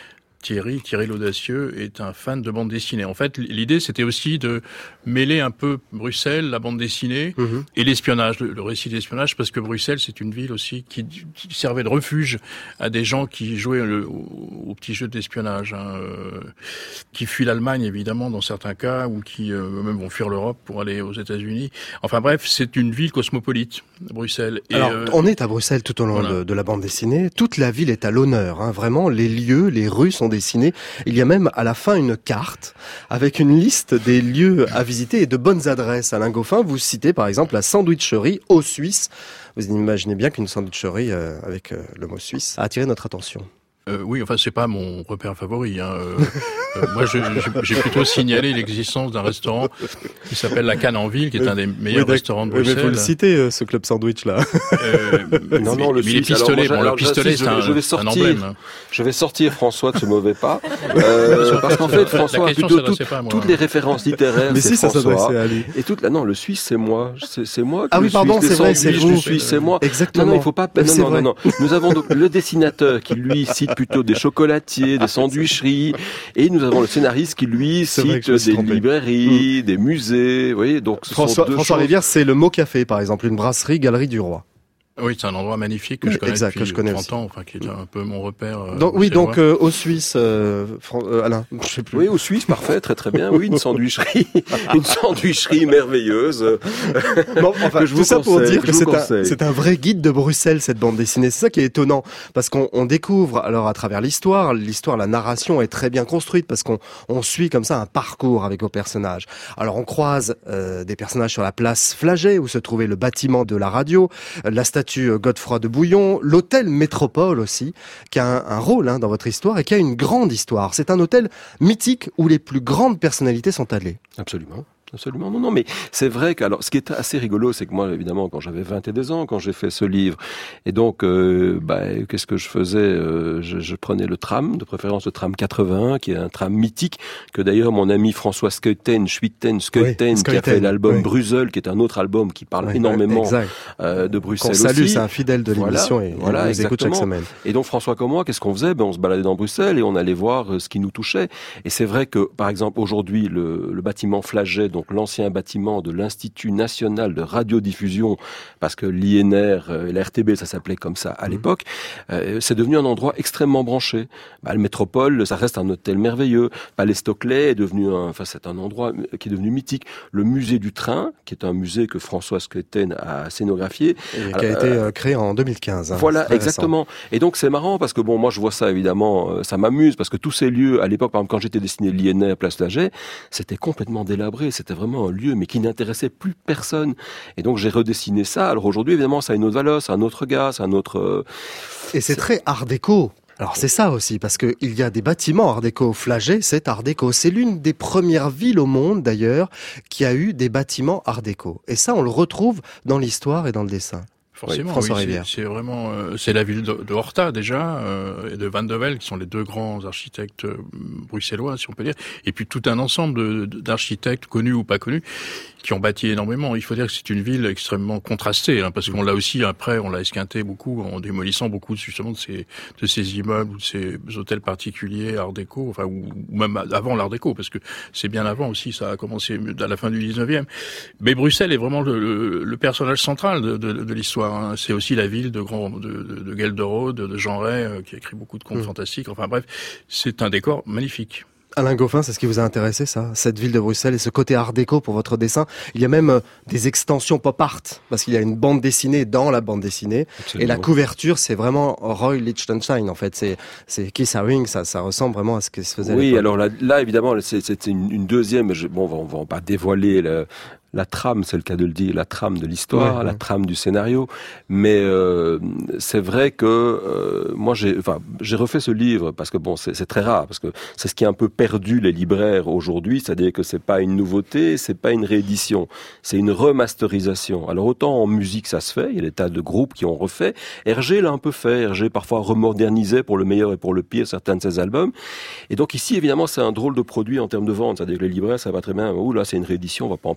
Thierry, Thierry l'Audacieux, est un fan de bande dessinée. En fait, l'idée, c'était aussi de mêler un peu Bruxelles, la bande dessinée, mmh. et l'espionnage, le, le récit d'espionnage, parce que Bruxelles, c'est une ville aussi qui, qui servait de refuge à des gens qui jouaient le, au, au petit jeu d'espionnage, hein, euh, qui fuient l'Allemagne, évidemment, dans certains cas, ou qui euh, même vont fuir l'Europe pour aller aux États-Unis. Enfin bref, c'est une ville cosmopolite, Bruxelles. Et, Alors, euh, on est à Bruxelles tout au long voilà. de, de la bande dessinée. Toute la ville est à l'honneur, hein, vraiment. Les lieux, les rues sont dessinées. Il y a même à la fin une carte avec une liste des lieux à visiter et de bonnes adresses. Alain Goffin, vous citez par exemple la sandwicherie Au Suisse. Vous imaginez bien qu'une sandwicherie euh, avec euh, le mot suisse a attiré notre attention. Euh, oui, enfin, c'est pas mon repère favori. Hein. Euh, euh, moi, je, j'ai plutôt signalé l'existence d'un restaurant qui s'appelle La Canne en Ville, qui est un des meilleurs oui, restaurants de Bruxelles. Mais faut le citer, euh, ce club sandwich là. Euh, non, non, le mais les pistolets, bon, le pistolet, c'est un, je vais sortir, un emblème. Je vais sortir, François, de ce mauvais pas, euh, parce qu'en fait, François a plutôt tout, pas, toutes les références littéraires, mais c'est si, ça François. À lui. Et toute la, non, le Suisse, c'est moi, c'est, c'est moi. Ah oui, pardon, c'est vrai, c'est vous. Le Suisse, c'est moi. Exactement. Non, non, il faut pas. Non, non, non, non. Nous avons donc le dessinateur qui lui cite plutôt des chocolatiers, des sandwicheries, et nous avons le scénariste qui lui cite des trompé. librairies, mmh. des musées. Vous voyez, donc ce François, sont deux François choses... Rivière, c'est le Mot Café, par exemple, une brasserie, Galerie du Roi. Oui, c'est un endroit magnifique que je connais exact, depuis que je connais trente aussi. ans, enfin qui est un peu mon repère. Euh, donc, oui, donc euh, au Suisse, euh, Fran- euh, Alain, je sais plus. Oui, au Suisse, parfait, très très bien. Oui, une sandwicherie, une sandwicherie merveilleuse. Bon, enfin, que je tout vous ça conseille, pour dire que c'est un, c'est un vrai guide de Bruxelles, cette bande dessinée. C'est ça qui est étonnant, parce qu'on on découvre, alors à travers l'histoire, l'histoire, la narration est très bien construite, parce qu'on on suit comme ça un parcours avec vos personnages. Alors on croise euh, des personnages sur la place Flagey, où se trouvait le bâtiment de la radio, la statue Godefroy de Bouillon, l'hôtel Métropole aussi, qui a un, un rôle hein, dans votre histoire et qui a une grande histoire. C'est un hôtel mythique où les plus grandes personnalités sont allées. Absolument. Absolument, non, non, mais c'est vrai que, alors, ce qui est assez rigolo, c'est que moi, évidemment, quand j'avais vingt et deux ans, quand j'ai fait ce livre, et donc, euh, bah, qu'est-ce que je faisais euh, je, je prenais le tram, de préférence le tram quatre-vingt-un, qui est un tram mythique, que d'ailleurs mon ami François Skeuten, Schuiten, Skeuten, oui, qui a fait l'album oui. Bruxelles, qui est un autre album qui parle oui, énormément oui, euh, de Bruxelles aussi. Qu'on salue, c'est un fidèle de l'émission voilà, et voilà, on nous écoute chaque semaine. Et donc, François comme moi, qu'est-ce qu'on faisait? Ben, on se baladait dans Bruxelles et on allait voir ce qui nous touchait. Et c'est vrai que, par exemple, aujourd'hui, le, le bâtiment Flagey, donc l'ancien bâtiment de l'Institut national de radiodiffusion, parce que l'I N R et la R T B, ça s'appelait comme ça à l'époque, euh, c'est devenu un endroit extrêmement branché. Bah, le Métropole, ça reste un hôtel merveilleux. Palais Stockley est devenu un, enfin, c'est un endroit qui est devenu mythique. Le musée du train, qui est un musée que François Skeuten a scénographié. Et qui a euh, été euh, créé en deux mille quinze. Hein, voilà, exactement. Récent. Et donc, c'est marrant parce que bon, moi, je vois ça, évidemment, euh, ça m'amuse parce que tous ces lieux, à l'époque, par exemple, quand j'étais dessiné l'I N R, Place Flagey, c'était complètement délabré. C'était vraiment un lieu, mais qui n'intéressait plus personne. Et donc j'ai redessiné ça. Alors aujourd'hui, évidemment, ça a une autre valeur, c'est un autre gars, c'est un autre... Euh... Et c'est, c'est très art déco. Alors c'est ça aussi, parce que il y a des bâtiments art déco. Flagey, c'est art déco. C'est l'une des premières villes au monde, d'ailleurs, qui a eu des bâtiments art déco. Et ça, on le retrouve dans l'histoire et dans le dessin. Forcément, oui, oui c'est, c'est vraiment, euh, c'est la ville de, de Horta déjà euh, et de Van de Velde qui sont les deux grands architectes euh, bruxellois, si on peut dire, et puis tout un ensemble de, de, d'architectes connus ou pas connus qui ont bâti énormément. Il faut dire que c'est une ville extrêmement contrastée, hein, parce qu'on l'a aussi après, on l'a esquinté beaucoup en démolissant beaucoup justement de ces de ces immeubles ou de ces hôtels particuliers art déco, enfin ou, ou même avant l'art déco, parce que c'est bien avant aussi, ça a commencé à la fin du dix-neuvième. Mais Bruxelles est vraiment le, le, le personnage central de, de, de l'histoire. C'est aussi la ville de grand de, de, de Gelderode, de Jean Ray, euh, qui a écrit beaucoup de contes mmh. fantastiques. Enfin bref, c'est un décor magnifique. Alain Goffin, c'est ce qui vous a intéressé, ça, cette ville de Bruxelles et ce côté art déco pour votre dessin. Il y a même euh, des extensions pop art, parce qu'il y a une bande dessinée dans la bande dessinée. Absolument. Et la couverture, c'est vraiment Roy Lichtenstein, en fait. C'est, c'est Keith Haring, ça, ça ressemble vraiment à ce qui se faisait. Oui, alors là, là, évidemment, c'est, c'est une, une deuxième. Je, bon, on va, on va pas dévoiler le, la trame, c'est le cas de le dire, la trame de l'histoire, ouais, la ouais. trame du scénario. Mais euh, c'est vrai que euh, moi, j'ai, enfin, j'ai refait ce livre parce que bon, c'est, c'est très rare, parce que c'est ce qui a un peu perdu les libraires aujourd'hui, c'est-à-dire que c'est pas une nouveauté, c'est pas une réédition, c'est une remasterisation. Alors autant en musique ça se fait, il y a des tas de groupes qui ont refait. Hergé l'a un peu fait, Hergé parfois remodernisait pour le meilleur et pour le pire certains de ses albums. Et donc ici, évidemment, c'est un drôle de produit en termes de vente, c'est-à-dire que les libraires, ça va très bien. Ouh là, c'est une réédition, on va pas en prendre beaucoup.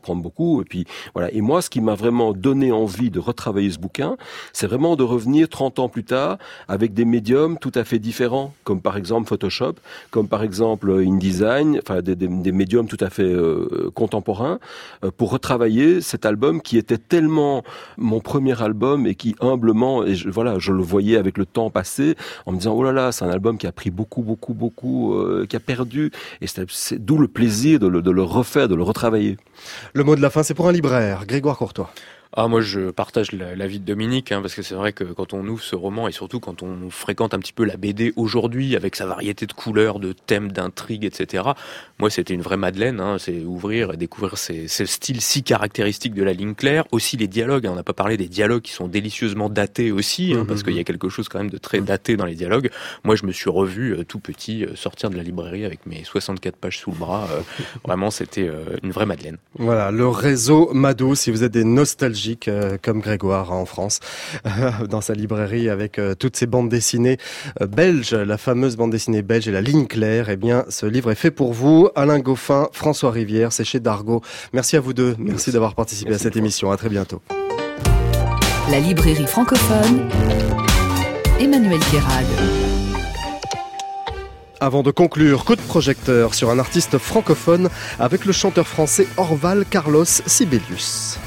beaucoup. Et puis voilà. Et moi, ce qui m'a vraiment donné envie de retravailler ce bouquin, c'est vraiment de revenir trente ans plus tard avec des médiums tout à fait différents, comme par exemple Photoshop, comme par exemple InDesign, enfin des, des, des médiums tout à fait euh, contemporains, euh, pour retravailler cet album qui était tellement mon premier album et qui humblement, et je, voilà, je le voyais avec le temps passé, en me disant oh là là, c'est un album qui a pris beaucoup, beaucoup, beaucoup, euh, qui a perdu, et c'est, c'est d'où le plaisir de le, de le refaire, de le retravailler. Le mot de la fin, c'est pour un libraire, Grégoire Courtois. Ah, moi, je partage l'avis de Dominique, hein, parce que c'est vrai que quand on ouvre ce roman, et surtout quand on fréquente un petit peu la B D aujourd'hui, avec sa variété de couleurs, de thèmes, d'intrigues, et cetera, moi, c'était une vraie Madeleine, hein, c'est ouvrir et découvrir ces, ce style si caractéristique de la ligne claire, aussi les dialogues, hein, on n'a pas parlé des dialogues qui sont délicieusement datés aussi, hein, mmh, parce mmh. qu'il y a quelque chose quand même de très daté dans les dialogues. Moi, je me suis revu euh, tout petit, euh, sortir de la librairie avec mes soixante-quatre pages sous le bras, euh, vraiment, c'était euh, une vraie Madeleine. Voilà, le réseau Mado, si vous êtes des nostalgiques, Euh, comme Grégoire en France, euh, dans sa librairie avec euh, toutes ces bandes dessinées euh, belges, la fameuse bande dessinée belge et la ligne claire, eh bien ce livre est fait pour vous. Alain Goffin, François Rivière, c'est chez Dargaud. Merci à vous deux, merci, merci d'avoir participé merci à cette émission, à très bientôt. La librairie francophone, Emmanuel Guérard. Avant de conclure, coup de projecteur sur un artiste francophone avec le chanteur français Orval Carlos Sibelius.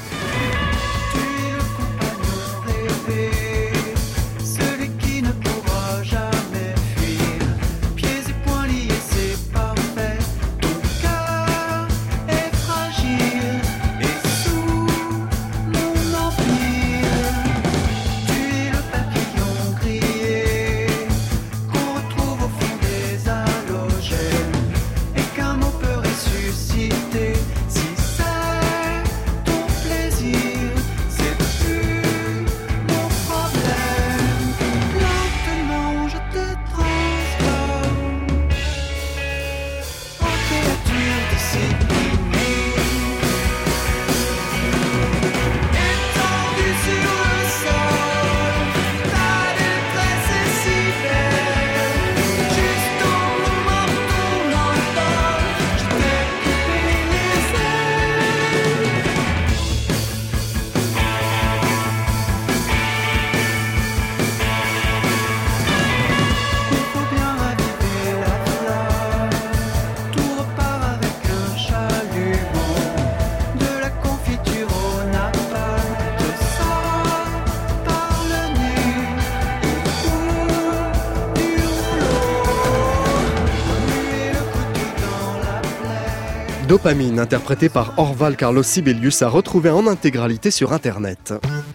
Dopamine, interprété par Orval Carlos Sibelius, à retrouver en intégralité sur Internet.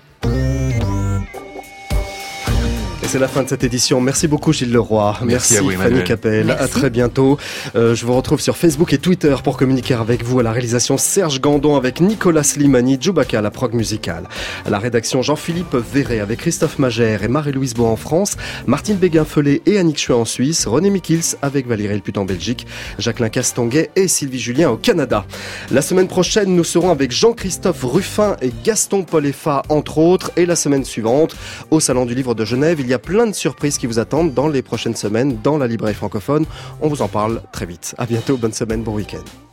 C'est la fin de cette édition. Merci beaucoup Gilles Leroy. Merci, Merci à vous, Fanny Capel. Merci. À très bientôt. Euh, je vous retrouve sur Facebook et Twitter pour communiquer avec vous. À la réalisation Serge Gandon avec Nicolas Slimani, Djoubaka à la prog musicale. À la rédaction Jean-Philippe Verret avec Christophe Magère et Marie-Louise Beau en France, Martine Béguin-Feulé et Annick Chouet en Suisse, René Mikils avec Valérie Elput en Belgique, Jacqueline Castonguay et Sylvie Julien au Canada. La semaine prochaine, nous serons avec Jean-Christophe Ruffin et Gaston Polefa entre autres. Et la semaine suivante, au Salon du Livre de Genève, il y a plein de surprises qui vous attendent dans les prochaines semaines dans la librairie francophone. On vous en parle très vite. À bientôt, bonne semaine, bon week-end.